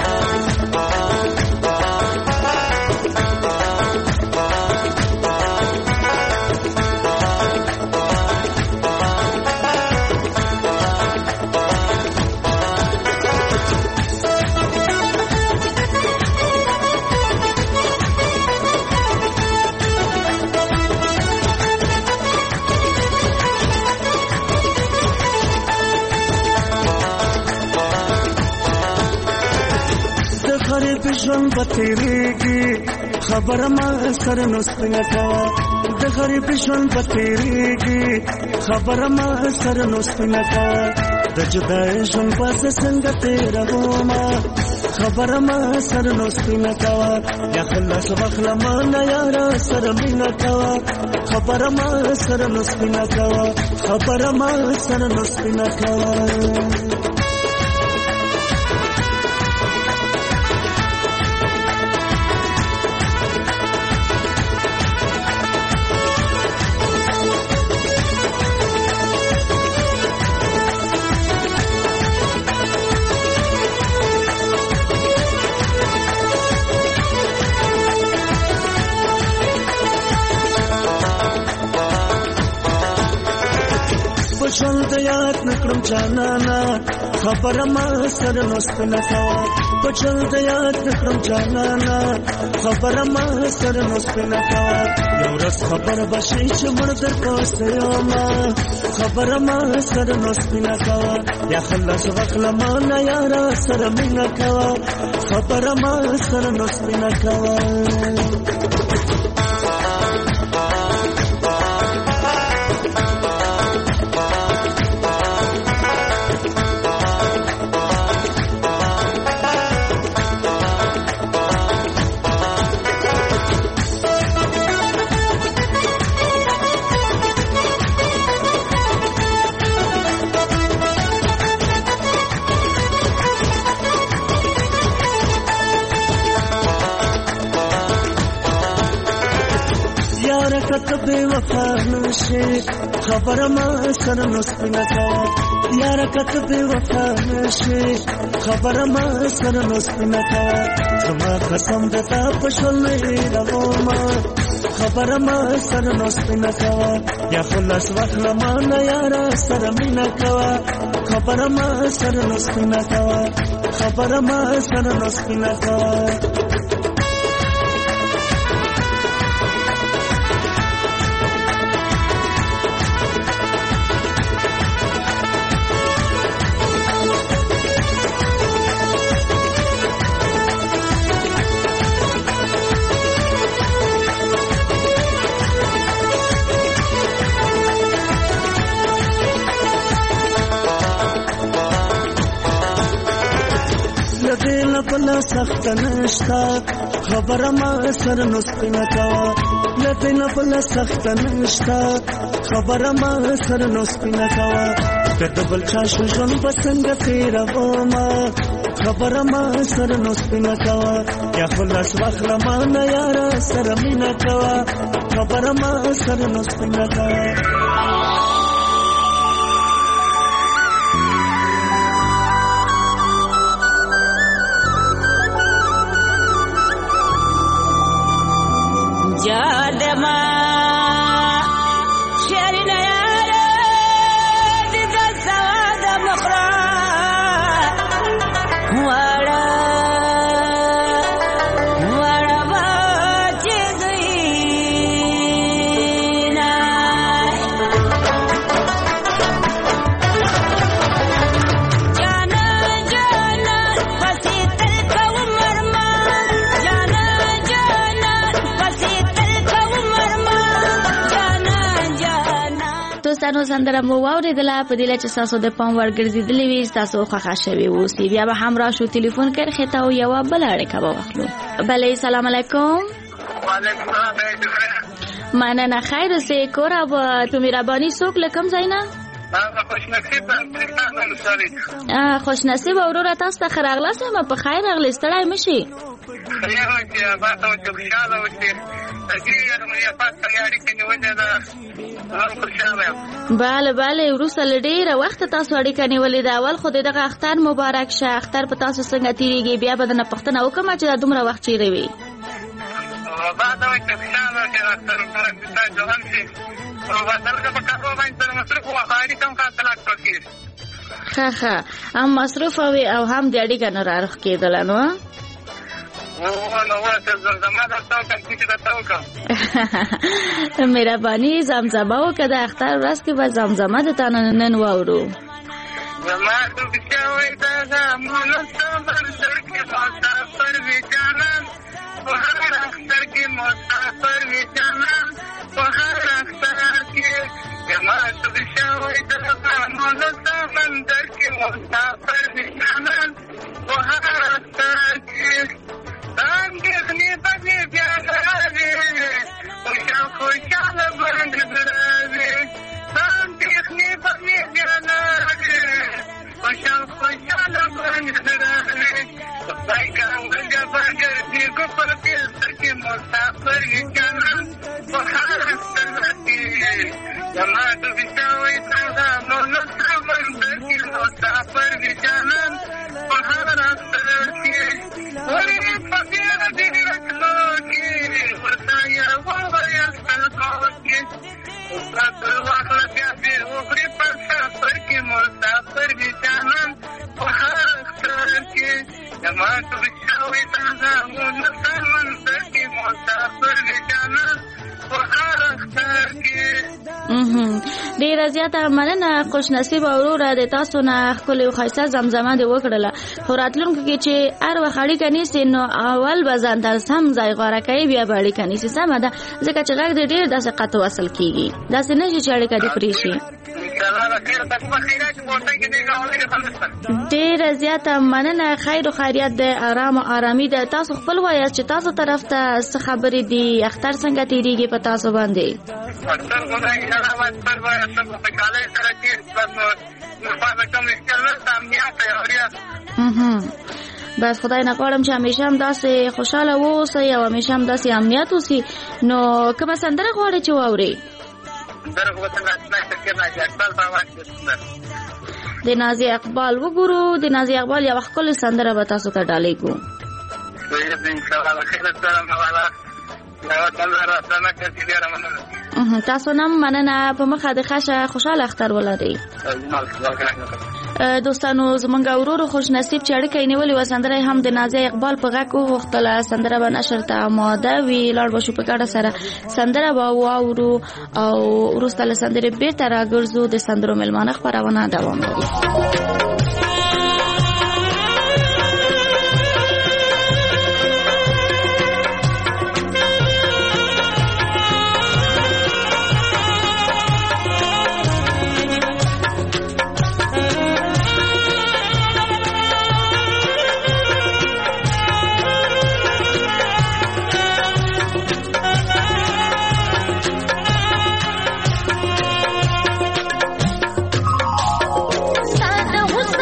ژوند بتیریږي خبر ما سر نسپنه کوا، د غریب ژوند بتیریږي خبر ما سر نسپنه کوا. د جدای ژوند پس څنګه تیروما خبر ما سر نسپنه کوا. یا خلاص وخلا ما نه یارا سر مینا کوا، خبر ما سر نسپنه کوا، خبر ما سر نسپنه کوا. ژوند یاد نکړم جانانا خبر ما سر نسپنا کوا پچل د یاد کړم جانانا خبر ما سر نسپنا کوا یو رس خبر بشي چې مړ در کوسه ما خبر ما سر نسپنا کوا یا خلاص وکړه ما نه یارا سر مینا کوا خبر ما سر نسپنا کوا بے وفا نشے خبر ما سر نسپنا کوا یار کت بے وفا نشے خبر ما سر نسپنا کوا زما قسم دتا پښول راو ما خبر ما سر نسپنا کوا یا خلاص وکړه ما نه یارا سر مینا کوا خبر ما سر نسپنا کوا خبر ما سر نسپنا کوا بلا سخت نشتا خبر ما سر نسپنا کوا لدینا بلا سخت نشتا خبر ما سر نسپنا کوا کد بل چاش جون پسنگ تیرا وما خبر ما سر نسپنا کوا یا خلاص وخلا ما نه یارا سر مینا کوا خبر ما سر نسپنا کوا Jadama Sherina yara Dida sawada mukhra Wara bachidina Jana jana pasital ka umarma Jana jana pasital دوستانو سندره مو واوریدله په دې چې تاسو د پام ورګرځیدلې وي تاسو خوښه شوي اوسئ بیا به همراه شو ټلیفون کړئ خته او یو بل اړیکه به واخلو بلې سلام علیکم وعلیکم السلام مننه خیر اوسئ کور او تو مهرباني څوک لکم زینا خوش نصیب اورور تاسو ته خراغلاس ما په خیر اغلی ستړی مشي بله بله وروسته له ډېره وخته تاسو اړیکه نیولې ده اول خو دغه اختر مبارک شه اختر په تاسو څنګه تیریږي بیا به درنه پوښتنه وکړم چې دا دومره وخت چیرې وي ښه هم مصروف وي او هم د اړیکه نه راروښ کېدله نو مهرباني زمزمه وکړه د اختر ورځ کې به زمزمه د تا نن واورو ما تبشوي تزامون سمندر کې مسافر جانا بهار اختر کې ډیره زیاته مننه خوش نصیب اوروره د تاسو نه خپل خیسه زمزمه دی وکړله خو راتلونکو کې چې هر وخت اړیکه نیسي نو اول به ځان ته سم ځای غوره کوي بیا به اړیکه نیسي سمه ده ځکه چې غږ د ډېر داسې قطع وصل کیږي داسې نه شي چې اړیکه دې پرې شي ډیره زیاته مننه خیر او خیریت د آرام او آرامي ده تاسو خپل وایاست چې تاسو طرف ته څه خبرې دي اختر څنګه تیریږي په تاسو باندې بس خدای نه غواړم چې همیشه هم داسې خوشاله واوسئ او همیشه هم داسې امنیت اوسي نو کومه سندره غواړئ چې واورئ د نازي اقبال وګورو د نازي اقبال یو ښکلې سندره به تاسو ته ډالۍ کوو تاسو نم مننه په مخه د خاصه خوشاله اختر ولرئ دوستانو زمونږ ورورو خوش نصیب چې اړیکه نیولې و سندره هم د نازي اقبال په غږ وغوښتله سندره به نشر ته آماده وي لاړ به شو په ګډه سره سندره به واورو او وروسته له سندرې بیرته راګرځو د سندرو مېلمانه خپرونه دوام لري सादा हुस्न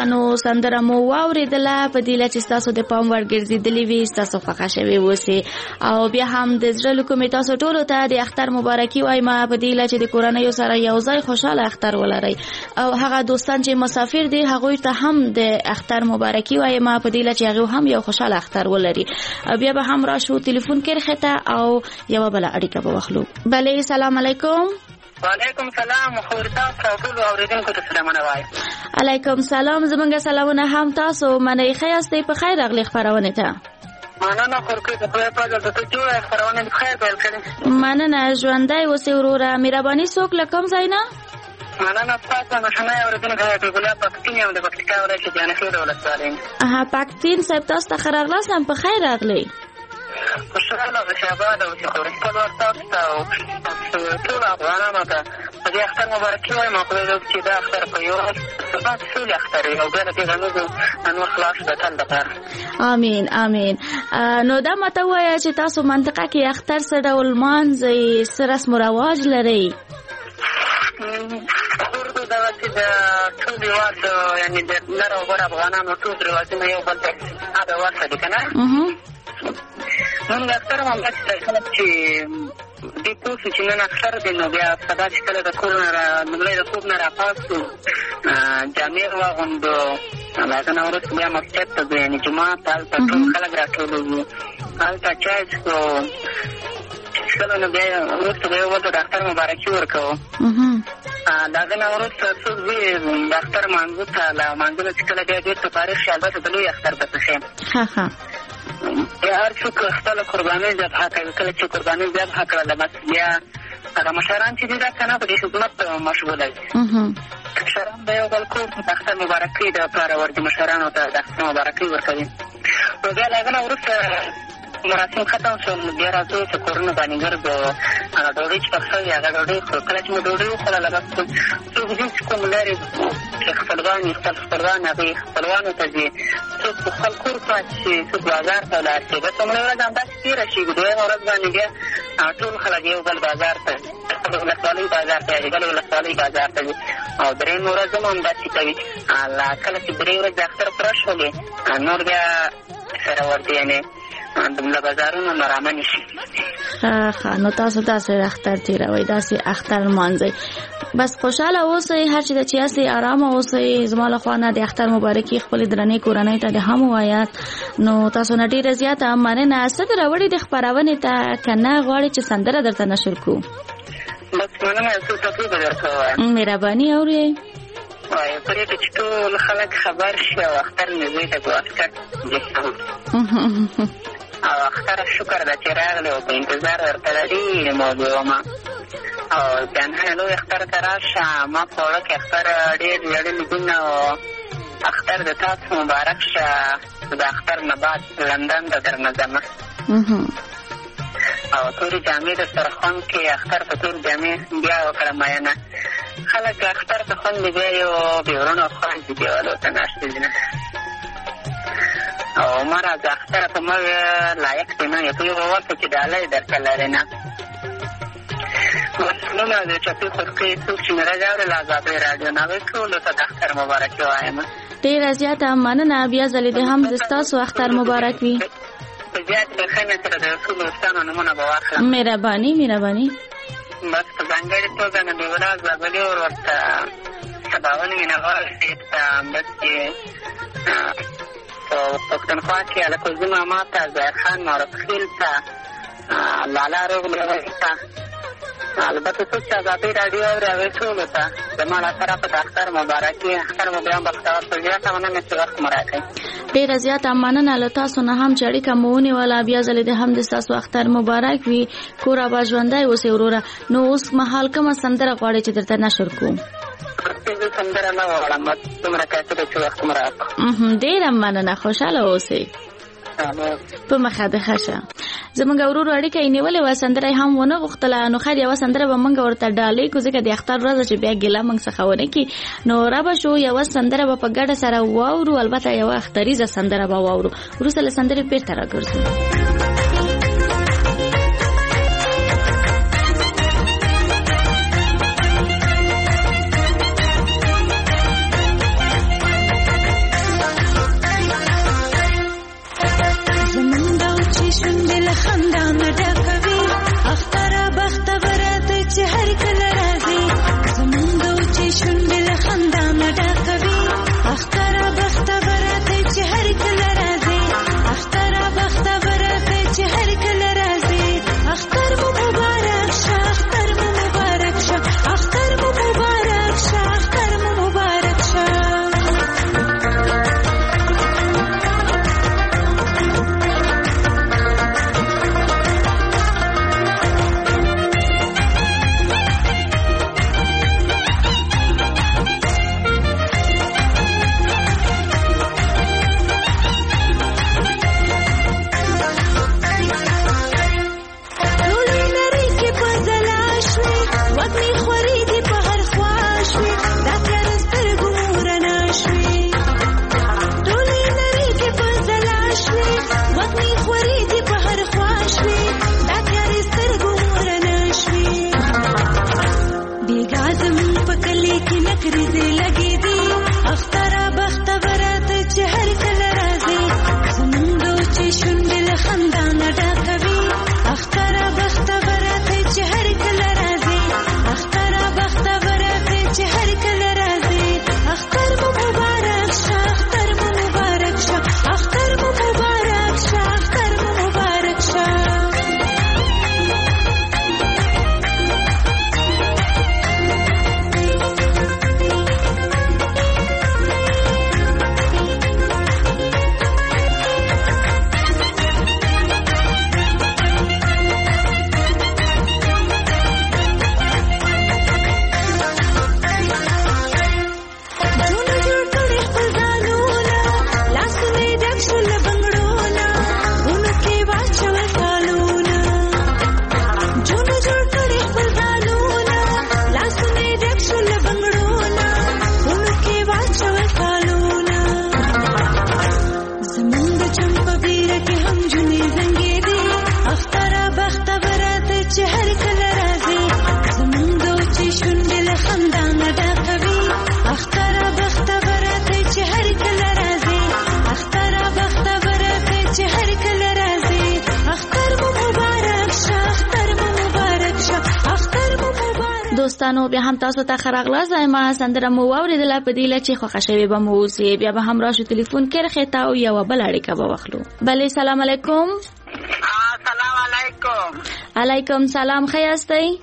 ګانو سندره مو واوریدله په دې لچ تاسو د پام ورګرځیدلې وي تاسو خوښه شوي وسی او بیا هم د زړه لکه تاسو ټولو ته د اختر مبارکي وایم په دې لچ د کورنۍ سره یو ځای خوشاله اختر ولرئ او هغه دوستان چې مسافر دي هغه ته هم د اختر مبارکي وایم په دې لچ هغه هم یو خوشاله اختر ولري بیا به هم راشو ټلیفون کې خته او یو بل اړیکه به واخلو بله السلام علیکم وعلیکم سلام خورتا ټول اوریدونکو ته سلام وایم علیکم سلام زمونږ سلامونه هم تاسو منې خیاستې په خیر راغلی خبرونه ته مننه خورکې په خپل پاجل ته جوړه خبرونه په خیر پیل کړې مننه ژوندۍ اوسې وروره مهرباني څوک له کوم ځای نه مننه تاسو مشنه اوریدونکو ته ګلاب پکتین یم د پکتیکا ولایت جانخیل ولسوالۍ پکتین صاحب تاسو ته خیر راغلاست په خیر راغلی خوشحاله او شاباد او چې خورسته ورته او ټول افغانانو ته په دې اختر مبارکي وایم او خدای دې چې دا اختر په یو ټول اختر او بیا د دې نور خلاص د تل لپاره امين امين نو دا ماته وایي چې تاسو منطقه کې اختر څه ډول مانځئ څه رسم و رواج لرئ اردو دا چې د ټول هېواد یعنې د نر او بر افغانانو ټول رواجونه یو بل ته دا ورته دي که نه نن د اختر مبارکي ته خلک چې دې پوه شو چې نن اختر دی نو بیا سبا چې کله د کور نه لومړی د خوب نه راپاڅو جامې واغوندو له هغه نه وروسته بیا مسجد ته ځو یعنې جومات ته هلته ټول خلک راټولوي هلته چای څښو څښلو نو بیا وروسته به یو بل ته د اختر مبارکي ورکوو د هغه نه وروسته څوک ځي د اختر مانځه ته له مانځه نه چې کله بیا بېرته فارغ شي البته د لوی اختر ته پسې هر څوک خپله قربانۍ ذبحه کوي کله چې قربانۍ ذبحه کړله بس بیا هغه مشران چې دي دا که نه په دې خدمت مشغوله وي مشران به یو بل کور ته د اختر مبارکۍ دپاره ورځي مشرانو ته د اختر مبارکۍ ورکوي نو بیا له هغه نه وروسته مراسم ختم شول بیا راځو چې کورونه باندې ګرځو هغه ډوډۍ چې پخ شوې هغه ډوډۍ خورو کله چې مو ډوډۍ وخوړله بس څوک ځي چې کوم لرې چې خپلوان وي خپل خپلوان هغوی خپلوانو ته ځي څوک په خپل کور پاتې شي څوک بازار ته ولاړ شي بس لومړۍ ورځ همداسې تېره شي دویمه ورځ باندې بیا ټول خلک یو بل بازار ته خپل ولسوالۍ بازار ته یا بلې ولسوالۍ بازار ته ځي او درېیمه ورځ هم همداسې کوي کله چې درې ورځې د اختر پوره شولې نور بیا سره ورته یعنې له بازارونو نه رامنې شي ښه نو تاسو داسې اختر تېروئ داسې اختر لمانځئ بس خوشحاله اوسئ هر چې د چې هستئ ارامه اوسئ زما له خوا نه د اختر مبارکي خپلې درنې کورنۍ ته د هم ووایاست نو تاسو نه ډېره زیاته مننه څه در راوړي د خپرونې ته که نه غواړئ چې سندره درته نشر کړو بس مننه یو څو ټکي به درته ووایم مهرباني اورئ وایي پرې ته چې ټول خلک خبر شي او اختر نږدې ته په واسکټ او اختر شکر ده چې راغلی او په انتظار درته د ډېرې موضوع ومه او جانانه لوی اختر ته راشه ما په وړه کې اختر ډېر ویاړلي دي او اختر د تاسو مبارک شه د اختر نه بعد لندن ته درنه ځمه او تورې جامې در سره خوند کې اختر په تور جامې بیا وکړه مینه خلک اختر ته خوند بیا یو بېورونو خوند دي دیوالو ته ناست دي نه او ما راځه اختره په ما لایق دی نه یو یو ورته چې ډالۍ درته لرې نه مسلونه د چپې خورکۍ څوک چې مې راځي ازادۍ راډیو نه ټولو ته د اختر مبارکي وایم ډېره زیاته مننه بیا ځلې دې هم د ستاسو اختر مبارک وي په زیات بښنې سره د ټولو دوستانو نومونه به واخلم مهرباني مهرباني بس په ځانګړې توګه نبي ولاد زابلي ورته سباون مینهوال صاحب ته همداسې په پښتونخوا کې الکوزي ماما ته ظاهر خان معروف خیل ته لالا روغ ته البته څوک چې ازادۍ راډیو اوري هغوی ټولو ته زما له سره په د اختر مبارکي اختر مو بیا بختور په زیاته مننه چې وخت مو راکړئ ډېره زیاته مننه له تاسو نه هم چې اړیکه مو ونیوله بیا ځلې د هم د ستاسو اختر مبارک وي کور اباد ژوندی اوسئ وروره نو اوس مهال کومه سندره غواړئ چې درته نشر کړو زه سندره نه غواړم بس دومره کافي ده چې وخت مو راکړو ډېره مننه خوشحاله اوسئ په مخه د ښه زمونږ ورورو اړیکه یې نیولې وه سندره یې هم ونه غوښتله نو خیر یوه سندره به موږ ورته ډالۍ کړو ځکه د اختر ورځ چې بیا ګیله موږ څخه ونه کړي نو رابه شو یوه سندره به په ګډه سره واورو البته یوه اختریزه سندره به واورو وروسته له سندرې بېرته راګرځو خندا نه ډکوي اختره بختوره ته چې هر کله راځي زمونږ د وچې شونډې له خندا نه ډکوي اختره بختوره ته چې هر کله راځي اختره بختوره ته چې هر کله راځي اختر مو مبارک شه اختر مو مبارک شه اختر مو مبارک شه اختر مو مبارک شه دوستانو بیا هم تاسو ته خراغلا زایمه سندره مو واوریدله په دې لچې خوښه شوی به مو اوسې بیا به هم راشو ټلیفون کې رخې تا او یو بل اړیکه به واخلو بلې سلام علیکم سلام علیکم علیکم سلام ښه یاستئ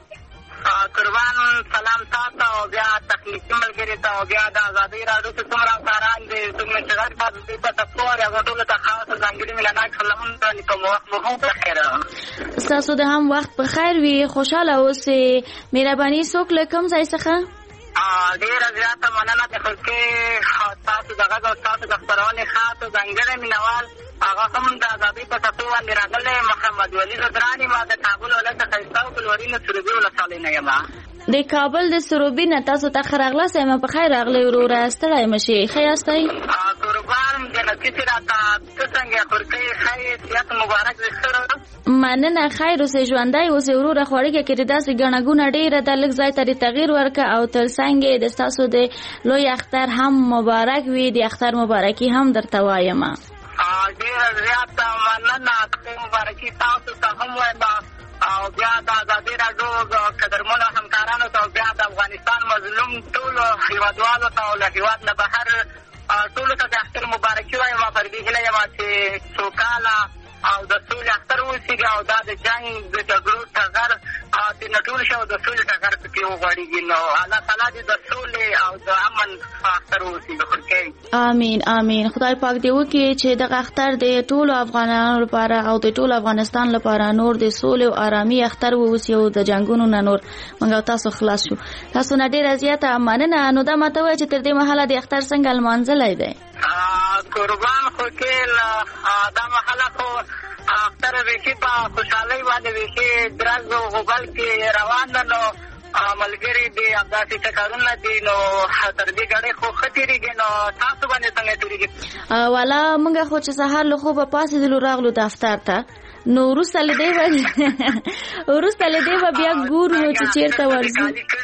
قربان سلام تاسو او بیا تخلیقي ملګري ته او بیا د ازادۍ راډیو ته څومره همکاران دي څومره چې غږ تاسو په تاسو هغه ټولو ته خاص ځانګړي ملناک سلامونه کوم وخت مو هم په خیر ستاسو د هم وخت په خیر وي خوشاله اوسئ مهرباني څوک له کوم ځای څخه ډېره زیاته مننه د خلکې تاسو د غږ او تاسو د خپرونې خاص ځانګړی مینوال هغه هم د ازادۍ په ټاټو باندې راغلی محمد ولي زدراني ما د کابل ولایت ښایسته او ګلوري نه سروبي ولسوالۍ نه یم د کابل د سروبي نه تاسو ته ښه راغلاست یم په خیر راغلی وروره ستړی مه شئ ښه یاستئ قربان جنتي چې راته ته څنګه خورکۍ ښه صحت مبارک دې ښه مننه خیر اوسئ ژوندی اوسئ وروره خوړګه کې داسې ګڼه ګوڼه ډېره ده لږ ځای ته دې تغییر ورکړه او تر څنګ یې د ستاسو د لوی اختر هم مبارک وي د اختر مبارکي هم درته وایم ډېره زیاته مننه مبارکي تاسو ته هم وایم او بیا د ازادۍ راډیو قدرمنو همکارانو ته او بیا د افغانستان مظلوم ټولو هېوادوالو ته او له هېواد نه بهر ټولو ته د اختر مبارکي وایم پر دې هیله یم چې سوکاله او د سولې اختر وسیږي او دا د جنګ د جګړو ټغر د نټول شو د سولې ټغر پکې وغوړېږي نو الله تعالی دې د سولې او د امن اختر وسیږي خورکۍ آمین آمین خدای پاک دې وکړي چې دغه اختر د ټولو افغانانو لپاره او د ټولو افغانستان لپاره نور د سولې او آرامي اختر ووسي او د جنګونو نه نور موږ تاسو خلاص شو تاسو نه ډېره زیاته مننه نو دا ماته وایي چې تر دې مهاله د اختر څنګه لمانځلی دی قربان خورکۍ دا مهاله خو اختر ویشي په خوشحالۍ باندې ویشي درز او غبل کې روان ده نو ملګري دي همداسې ټکرونه دي نو تر دې ګړۍ خو ښه تېرېږي نو تاسو باندې څنګه تېرېږي والا موږ خو چې سهار له خوبه پاڅېدلو راغلو دفتر ته نو وروسته له دې به بیا ګورو چې چیرته ورځو.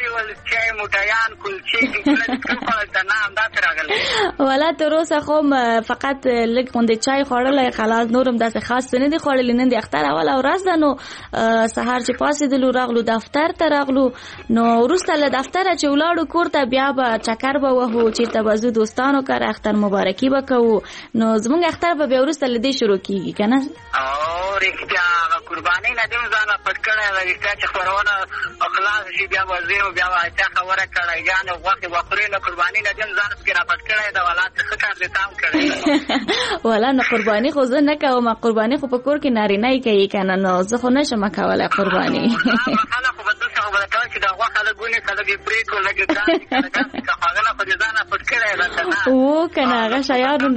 ولا تر اوسه خو فقط لږ غوندې چای خوړلی خلاص، نورم داسې خاص څه نه دي خوړلي. نن د اختر اوله ورځ ده، نو سهار چې پاڅېدلو راغلو دفتر ته راغلو، نو وروسته له دفتره چې ولاړو کور ته بیا به چکر به وهو، چېرته به ځو دوستانو کره اختر مبارکي به کوو. نو زمونږ اختر به بیا وروسته له دې شروع کېږي که نه؟ رښتیا هغه قربانۍ نه دې ځانه پټ کړی ده، رښتیا چې خپرونه خلاص شي بیا به ځې بیا به چا خبره کړی ګانې غوښې به خورې، نو قربانۍ نه دې ځان پکې را پټ کړی ده. ولا څه ښه کار دې تام کړی ده. ولا نه قرباني خو زه نه کوم، قرباني خو په کور کې نارینه یې کوي که نه، نو زه خو نشم کولی قرباني. خلک خو به داسې خبره کوي چې د غوښه لږ ونې څه لږ یې پرې کړو لږ یې ګرانې که نه داسې که خو هغه نه خو دې ځانه پټ کړی ده که نه و که نه هغه شیانو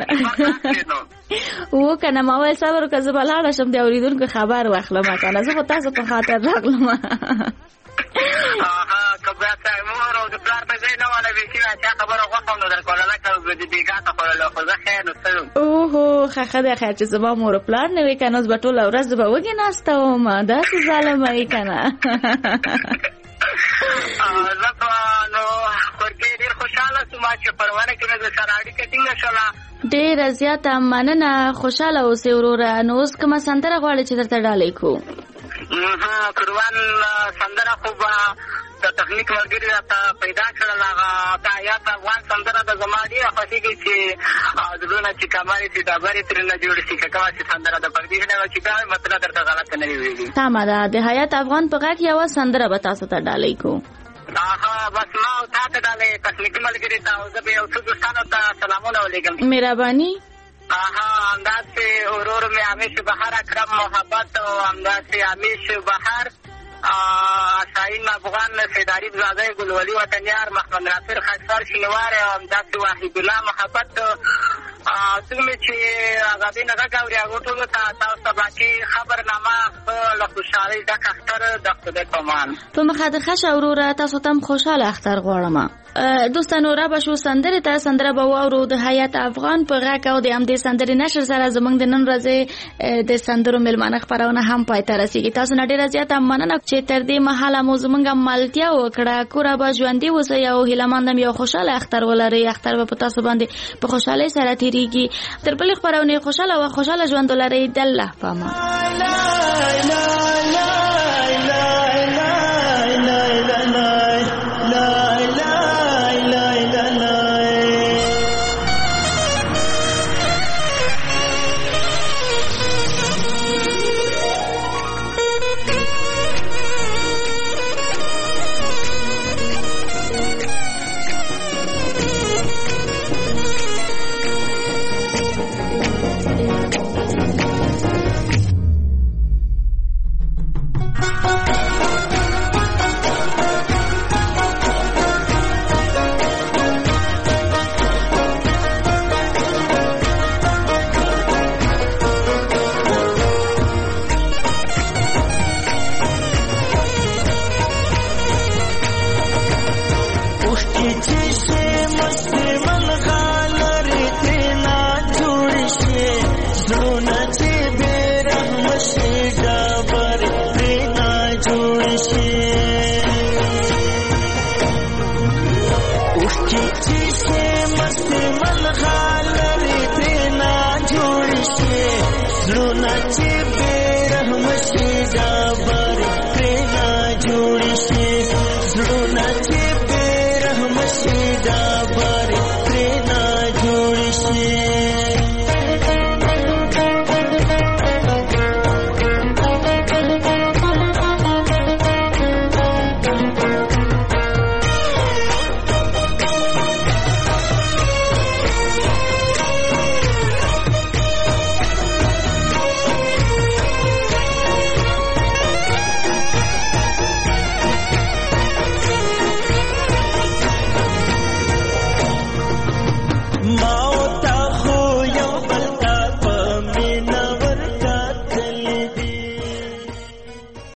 و که نه. ما ویل صبر وکړه زه به لاړه شم د اورېدونکو خبر واخلم که نه، زه خو تاسو په خاطر راغلم. که بیا مور او د پلار په ځای نه وله بېخي چا خبره غوښه هم نه در کوله لکه د بېګا ته خوړله، خو زه خیر نو څه یم. اوهو ښه دی خیر چې زما مور و پلار نه وي که نه، اوس به ټوله ورځ به وږې ناسته وم. داسې ظالمه یې که نه. زه په نو خورکې ډېر خوشحاله شوم چې پروانه کې مې د سره اړیکه ټینګه شوله. ډېره زیاته مننه، خوشحاله اوسې وروره. نو اوس کومه سندره غواړې چې درته ډالۍ کړو؟ قربان سندره خو به د تخنیک ملګري راته پیدا کړل، هغه د حیات افغان سندره ده. زما ډېره خوښېږي چې زړونه چې کمرې چې ډبرې ترېنه جوړې شي، که کومه چې سندره ده پردي نه وه چې دا مطلب درته غلطه نه وي ویلي. تمه ده، د حیات افغان په غږ یوه سندره به تاسو ته ډالۍ کړو. بس ما او تا ته ډالۍ تخنیکي ملګري ته او زه به یو څو دوستانو ته سلامونه ولېږم. مهرباني. همداسې ورور مې همیش بهر اکرم محبت او همداسې همیش بهر شاهین افغان سیداري زاده ګلولي وطنیار محمد ناصر خاکسار شینوار او همداسې وحید الله محبت څومره چې آزادۍ نه غږ اوري هغو ټولو ته تاسو ته باقي خبرنامه له خوشحالۍ ډک اختر د خدای په امان. په مخه د ښه شه وروره، تاسو ته هم خوشحاله اختر غواړم. دوستانو را به شو سندرې ته، سندره به واورو د حیات افغان په غږ او د همدې سندرې نشر سره زموږ د نن ورځې د سندرو میلمانه خپرونه هم پای ته رسېږي. تاسو نه ډېره زیاته مننه چې تر دې مهاله مو زموږ ملتیا وکړه. کوره به ژوندي اوسئ او هیله مندم یو خوشحاله اختر ولرئ. اختر به په تاسو باندې په خوشحالۍ سره تېرېږي. تر بلې خپرونې خوشحاله او خوشحاله ژوند ولرئ. د الله په امان.